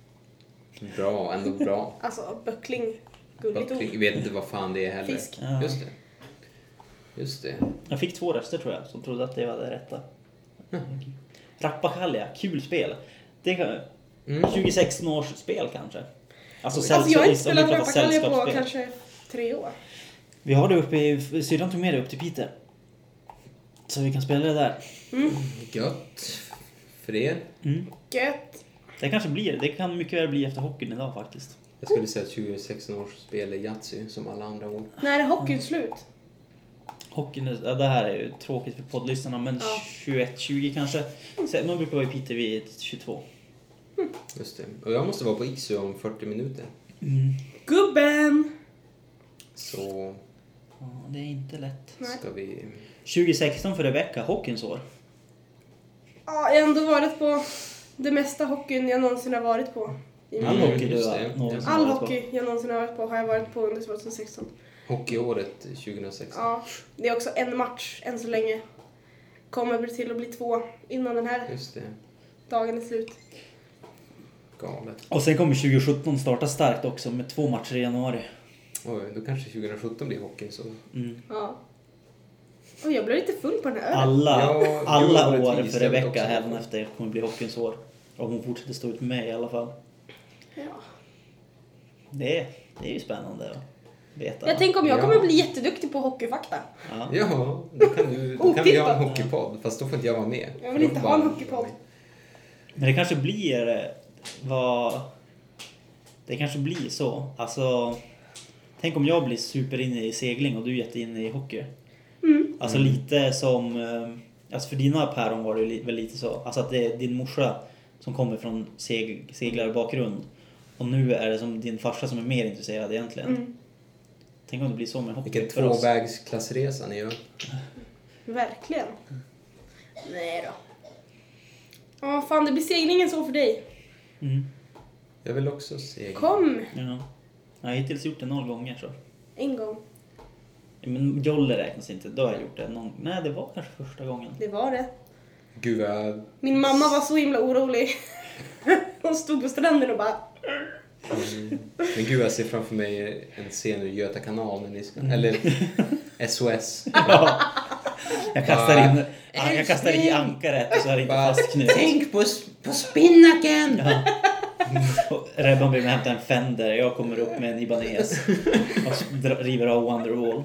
S1: Bra, ändå bra.
S3: Alltså, böckling. Gulligt ord.
S1: Jag vet inte vad fan det är heller.
S3: Fisk.
S2: Ja.
S1: Just det. Just det.
S2: Jag fick två röster tror jag som trodde att det var det rätta.
S1: Mm.
S2: Rappakalja, kul spel. Det kan,
S1: Mm.
S2: tjugo sexton års spel kanske. Alltså,
S3: Alltså jag har inte
S2: sällskap- om vi
S3: spelat
S2: pratar
S3: rappakalja på
S2: sällskapsspel.
S3: kanske tre år.
S2: Vi har det uppe i, syrran tog med det upp till Piteå. Så vi kan spela det där.
S3: Mm.
S1: Gött. För er.
S2: Mm.
S3: Gött.
S2: Det kanske blir, det kan mycket väl bli efter hockeyn idag faktiskt.
S1: Jag skulle säga att tjugo sexton års spel är Yatzy som alla andra år.
S3: När är hockeyn slut?
S2: Hockeyn, är- ja, det här är ju tråkigt för poddlyssnarna, men
S3: Ja.
S2: tjugoett tjugo kanske. Så man brukar vara i Piteå vid tjugotvå.
S1: Just det. Och jag måste vara på Iksu om fyrtio minuter.
S2: Mm.
S3: Gubben!
S1: Så
S2: Ja, det är inte lätt.
S3: Nej.
S1: ska vi...
S2: tjugo sexton för Rebecca, hockeyns år.
S3: Ja, jag har ändå varit på det mesta hockeyn jag någonsin har varit på. I
S2: All
S3: min-
S1: Mm,
S2: hockey du
S1: just
S2: har
S1: det.
S2: någonsin
S3: All
S2: varit på.
S3: hockey jag någonsin har varit på har jag varit på under tjugohundrasexton.
S1: Hockeyåret tjugohundrasexton.
S3: Ja, det är också en match än så länge. Kommer bli till att bli två innan den här
S1: Just det.
S3: dagen är slut.
S1: Galet.
S2: Och sen kommer tjugo sjutton starta starkt också med två matcher i januari.
S1: Oj, då kanske tjugo sjutton blir hockey så.
S2: Mm.
S3: Ja. Och jag blev lite full på den här ölen.
S2: Alla,
S1: Ja,
S2: alla
S1: jo,
S2: år
S1: rättvist,
S2: för
S1: det är
S2: Rebecca
S1: också.
S2: hädanefter kommer bli hockeyns år. Om hon fortsätter stå ut med i alla fall.
S3: Ja.
S2: Det är, det är ju spännande att veta.
S3: Jag tänker om jag
S1: Ja.
S3: kommer bli jätteduktig på hockeyfakta.
S2: Ja.
S1: Ja, då kan, du, då kan vi ha en
S3: Otippat.
S1: hockeypodd. Fast då får inte jag vara med.
S3: Jag vill inte
S1: Då
S3: ha en
S1: bara-
S3: hockeypodd.
S2: Men det kanske blir eh, vad... Det kanske blir så. Alltså... Tänk om jag blir super inne i segling och du är jätte inne i hockey.
S3: Mm.
S2: Alltså lite som... eh, Alltså för dina päron var det ju li- väl lite så. Alltså att det är din morsa som kommer från seg, seglarbakgrund. Och nu är det som din farsa som är mer intresserad egentligen.
S3: Mm.
S2: Tänk om det blir så med hockey
S1: Vilken
S2: för oss.
S1: tvåvägsklassresa ni gör.
S3: Verkligen. Nej då. Ja, fan det blir seglingen så för dig.
S2: Mm.
S1: Jag vill också segla.
S3: Kom
S2: Ja. Jag har hittills gjort det noll gånger så.
S3: en gång.
S2: Men jolle räknas inte. Då har jag gjort det någon... Nej, det var kanske första gången.
S3: Det var det.
S1: Gud vad...
S3: Min mamma var så himla orolig. Hon stod på stranden och bara...
S1: Mm. Men gud, jag ser framför mig en scen ur Göta kanal när ni ska...
S2: Mm.
S1: Eller S O S.
S2: Ja. Jag kastar in...
S3: Bara,
S2: Jag kastar i ankaret och så är det inte
S1: Bara,
S2: fastknutet.
S1: tänk på, på spinnaken!
S2: Ja. Och Rebban vill hämta en Fender. Jag kommer upp med en Ibanez och dra- river av Wonderwall.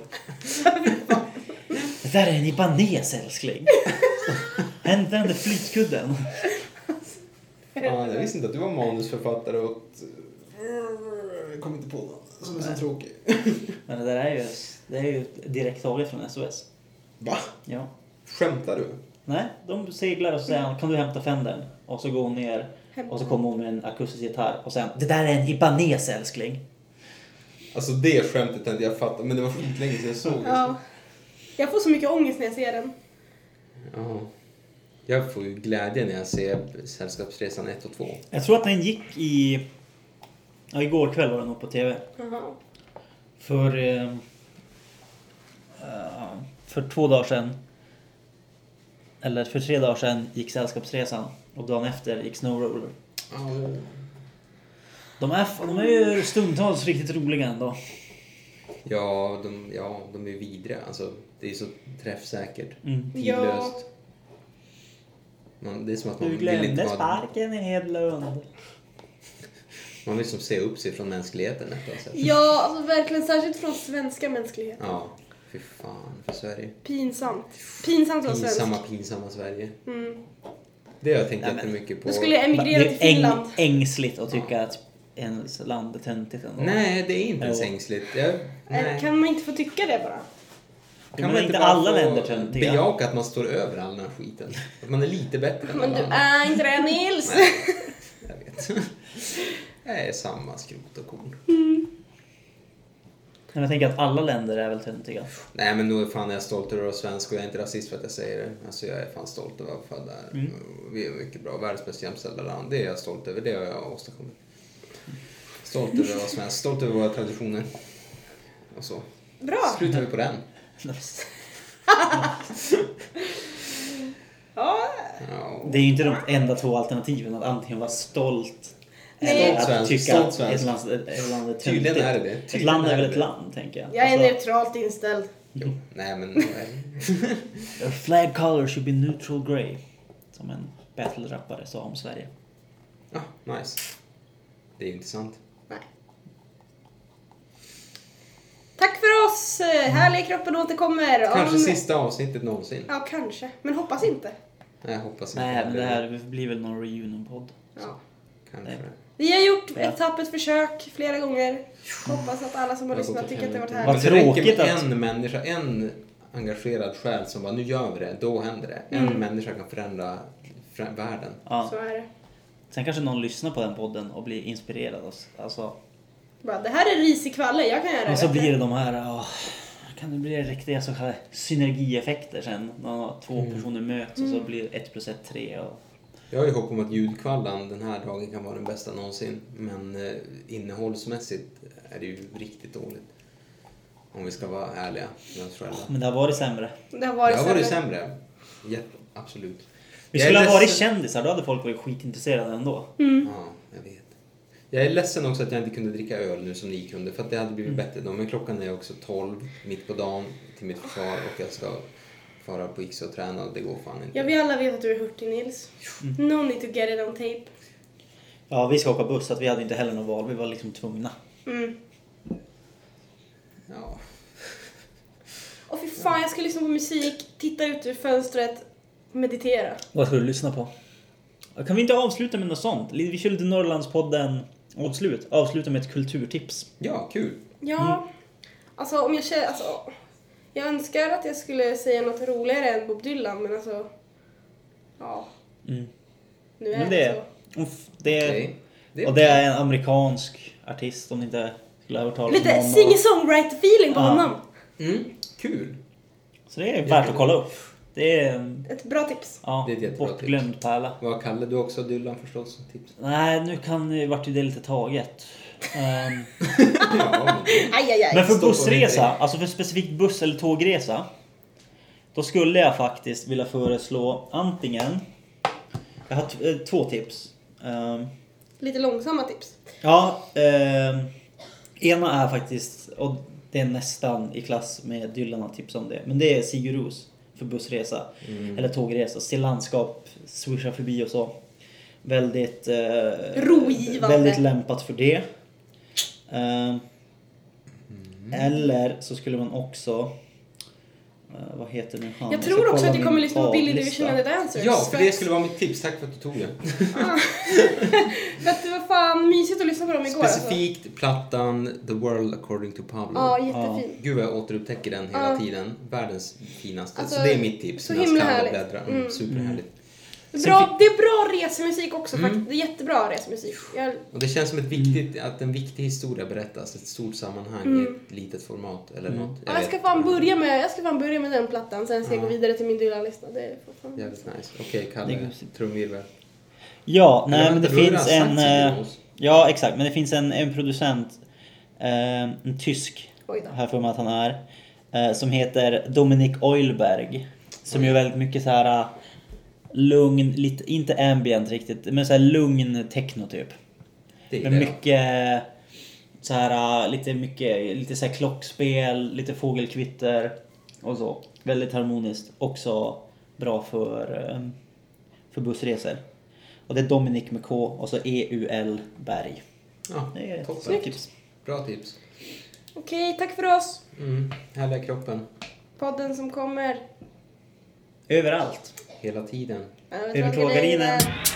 S2: Det där är en Ibanez, älskling. Hämta den där flytkudden.
S1: Ja, jag visste inte att du var manusförfattare åt... Jag kommer inte på någon som är så tråkig.
S2: Men det där är ju, det är ju direkt taget från S O S.
S1: Va?
S2: Ja.
S1: Skämtar du?
S2: Nej, de seglar och så säger han, kan du hämta Fendern? Och så går hon ner och så kommer hon med en akustisk gitarr och sen, det där är en Ibanez, älskling.
S1: Alltså det skämtet inte jag fattar, men det var skitlänge sedan jag såg det.
S3: Ja. Jag får så mycket ångest när jag ser den.
S1: Ja. Jag får ju glädje när jag ser Sällskapsresan ett och två.
S2: Jag tror att den gick i... Ja, igår kväll var den nog på tv.
S3: Jaha.
S2: För... Eh, för två dagar sedan. Eller för tre dagar sedan gick Sällskapsresan. Och dagen efter gick Snowroller.
S1: Oh.
S2: De är, de är ju stundtals riktigt roliga ändå.
S1: Ja, de, ja, de är vidriga. Alltså, det är så träffsäkert.
S2: Mm.
S1: Tidlöst.
S3: Ja.
S1: Man, det är som att man
S2: Du
S1: vill inte
S2: glömde
S1: vara...
S2: sparken i Hedlund.
S1: Man vill liksom se upp sig från mänskligheten ett sätt.
S3: Ja, alltså verkligen. Särskilt från svenska mänskligheten.
S1: Ja, fy fan för Sverige.
S3: Pinsamt. Pinsamt att vara svensk.
S1: Pinsamma, pinsamma Sverige.
S3: Mm.
S1: Det har jag tänkt
S2: Nej, men-
S1: jättemycket på.
S3: Då skulle jag emigrera
S2: Det
S3: till
S2: är äng,
S3: Finland.
S2: ängsligt att tycka att ens land är töntigt ändå.
S1: Nej, det är inte ens
S2: Jo.
S1: ängsligt. Jag, nej.
S3: Kan man inte få tycka det bara?
S2: Men
S1: man
S2: inte
S1: bara
S2: alla
S1: få
S2: länder töntiga.
S1: bejaka att man står över all den här skiten? Att man är lite bättre än
S3: Men
S1: alla
S3: du
S1: andra.
S3: är inte det, Nils.
S1: Jag vet. Jag är samma skrot och korn.
S2: Men jag tänker att alla länder är väl töntiga.
S1: Nej, men nu är fan jag är stolt över att vara svensk och jag är inte rasist för att jag säger det. Alltså jag är fan stolt över att vara född där.
S2: Mm.
S1: Vi är mycket bra, världens mest jämställda land. Det är jag stolt över, det har jag åstadkommit. Stolt över att vara svensk, stolt över våra traditioner. Och så.
S3: Bra.
S1: Slutar vi på den.
S3: Ja.
S1: Ja.
S2: Det är ju inte de enda två alternativen. Att antingen vara stolt
S3: Nej.
S2: eller att
S1: Stolt svensk,
S2: tycka
S1: stolt
S2: att
S1: svensk.
S2: ett land, ett land är
S1: Tydligen
S2: töntigt.
S1: är det det.
S2: Ett
S1: Tydligen
S2: land är
S1: är
S2: väl
S1: det
S2: ett
S1: det.
S2: land, tänker jag.
S3: Jag är
S2: Alltså,
S3: neutralt inställd.
S1: Jo, nej men...
S2: your flag color should be neutral grey. Som en battle-rappare sa om Sverige.
S1: Ja, nice. Det är ju intressant.
S3: Nej. Tack för oss. Härliga kroppen återkommer.
S1: Kanske
S3: Om...
S1: sista avsnittet någonsin.
S3: Ja, kanske. Men hoppas inte.
S1: Nej, jag hoppas inte.
S2: Nej, men det här blir väl någon reunion-podd.
S3: Ja.
S1: Kanske.
S2: Nej.
S3: Vi har gjort
S2: Ja.
S3: ett tappert försök flera gånger. Hoppas att alla som har
S1: Det har gått
S3: lyssnat
S1: åt
S3: tycker att det har varit
S1: helvete.
S2: Vad
S3: härligt.
S1: Men det räcker
S2: tråkigt
S1: med
S2: att-
S1: en människa, en engagerad själ som bara, nu gör vi det, då händer det. En
S3: Mm.
S1: människa kan förändra frä- världen.
S2: Ja.
S3: Så är det.
S2: Sen kanske någon lyssnar på den podden och blir inspirerad. och s- Alltså,
S3: Bara, det här är ris i kvalle, jag kan göra det.
S2: och så
S3: bättre.
S2: blir det de här... åh, kan det bli riktiga så kallade synergieffekter sen. När två
S1: Mm.
S2: personer möts och så blir ett plus ett tre. Och...
S1: Jag har ju hopp om att ljudkvallan den här dagen kan vara den bästa någonsin. Men eh, innehållsmässigt är det ju riktigt dåligt. Om vi ska vara ärliga med oss själva.
S2: Men det har varit sämre.
S3: Det har varit
S1: Det har varit
S3: sämre.
S1: sämre. Jätte, absolut.
S2: Vi
S1: Jag är
S2: skulle ha varit
S1: ledsen-
S2: kändisar, då hade folk varit skitintresserade ändå.
S3: Mm.
S1: Ja, jag vet. Jag är ledsen också att jag inte kunde dricka öl nu som ni kunde. För att det hade blivit
S2: Mm.
S1: bättre då. Men klockan är också tolv mitt på dagen till mitt försvar. Och jag ska fara på X och träna. Och det går fan inte.
S3: Ja, vi alla vet att du är hurtig, Nils.
S2: Mm.
S3: No need to get it on tape.
S2: Ja, vi ska åka buss så att vi hade inte heller något val. Vi var liksom tvungna.
S3: Mm.
S1: Ja.
S3: Och fy fan, jag ska lyssna på musik, titta ut ur fönstret, meditera.
S2: Vad ska du lyssna på? Kan vi inte avsluta med något sånt? Vi kör lite Norrlandspodden avslut. Avsluta med ett kulturtips.
S1: Ja, kul.
S3: Ja,
S2: Mm.
S3: alltså om jag känner, alltså, jag önskar att jag skulle säga något roligare än Bob Dylan, men alltså, ja,
S2: Mm.
S3: nu är
S2: Men
S3: det,
S2: det,
S3: så.
S2: uff, det är,
S1: Okej. Det är
S2: och det är en amerikansk artist om ni inte skulle ha hört talas om
S3: Lite
S2: honom.
S3: singer-songwriter-feeling på
S2: Ja.
S3: honom.
S1: Mm, kul.
S2: Så det är värt att kolla upp. Det är
S3: Ett bra tips.
S2: ja,
S1: Det är ett jättebra
S2: bortglömd pärla.
S1: Vad kallar du också Dylan förstås? Tips.
S2: Nej, nu kan vart ju det lite taget. Ehm,
S1: Ja, men...
S3: Aj, aj, aj.
S2: Men för
S1: Stopp och
S2: bussresa,
S1: vidare.
S2: alltså för specifikt buss- eller tågresa, då skulle jag faktiskt vilja föreslå antingen, jag har t- eh, två tips. Ehm,
S3: Lite långsamma tips.
S2: ja, ehm, ena är faktiskt, och det är nästan i klass med Dylan och tips om det, men det är Sigurus för bussresa
S1: Mm.
S2: eller tågresa, se landskap, swisha förbi och så. Väldigt eh,
S3: Rogivande.
S2: väldigt lämpat för det. Ehm, Eller så skulle man också eh, vad heter nu han?
S3: Jag
S2: ska
S3: tror också
S2: kolla
S3: att jag kommer
S2: min
S3: lyssna på Billy
S2: A-lista.
S3: Division and the Dancers.
S1: Ja, för
S3: för
S1: det
S3: att-
S1: skulle vara mitt tips. Tack för att du tog det.
S3: För att det var fan mysigt att lyssna på dem igår.
S1: Specifikt plattan The World According to Pablo.
S3: Alltså. Ja, jättefin.
S1: Gud vad jag återupptäcker den hela
S3: Ja.
S1: tiden. Världens finaste.
S3: Alltså,
S1: så det är mitt tips.
S3: så
S1: när jag
S3: himla
S1: ska
S3: härligt.
S1: bläddra. Mm,
S3: Mm.
S1: Superhärligt.
S3: Bra, det är bra resemusik också
S1: Mm.
S3: faktiskt. Det är jättebra resemusik. Jag,
S1: Och det känns som ett viktigt, att en viktig historia berättas. Ett stort sammanhang
S3: Mm.
S1: i ett litet format. Eller
S2: Mm.
S1: något.
S3: ja, jag ska
S1: vet.
S3: fan börja med, jag ska fan börja med den plattan. Sen ska jag
S1: Ja.
S3: gå vidare till min dyra-lista. Det är fan...
S1: Jävligt nice. Okej,
S2: Det
S1: Kalle.
S2: är gosigt.
S1: Trumvirvel.
S2: Ja, nej
S1: Eller
S2: men det
S1: vänta, du har
S2: finns
S1: redan
S2: en...
S1: sagt
S2: eh,
S1: Sigurdos.
S2: Ja, exakt. Men det finns en, en producent, eh, en tysk,
S3: Oj då.
S2: här för mig att han är, eh, som heter Dominik Eulberg. Som
S1: Oj.
S2: gör väldigt mycket så här eh, lugn, lite, inte ambient riktigt, men så här lugn techno typ.
S1: Det är
S2: Med
S1: det.
S2: mycket så här, uh, lite mycket, lite så här klockspel, lite fågelkvitter och så. Väldigt harmoniskt. Också bra för, um, för bussresor. Och det är Dominik med K och så E U L Berg.
S1: Ja,
S2: Det är
S1: toppen.
S2: bra tips.
S1: Bra tips.
S3: Okej, tack för oss.
S1: Mm. Härliga kroppen.
S3: Podden som kommer.
S2: Överallt.
S1: Hela tiden.
S3: Över
S2: Över tågardinen.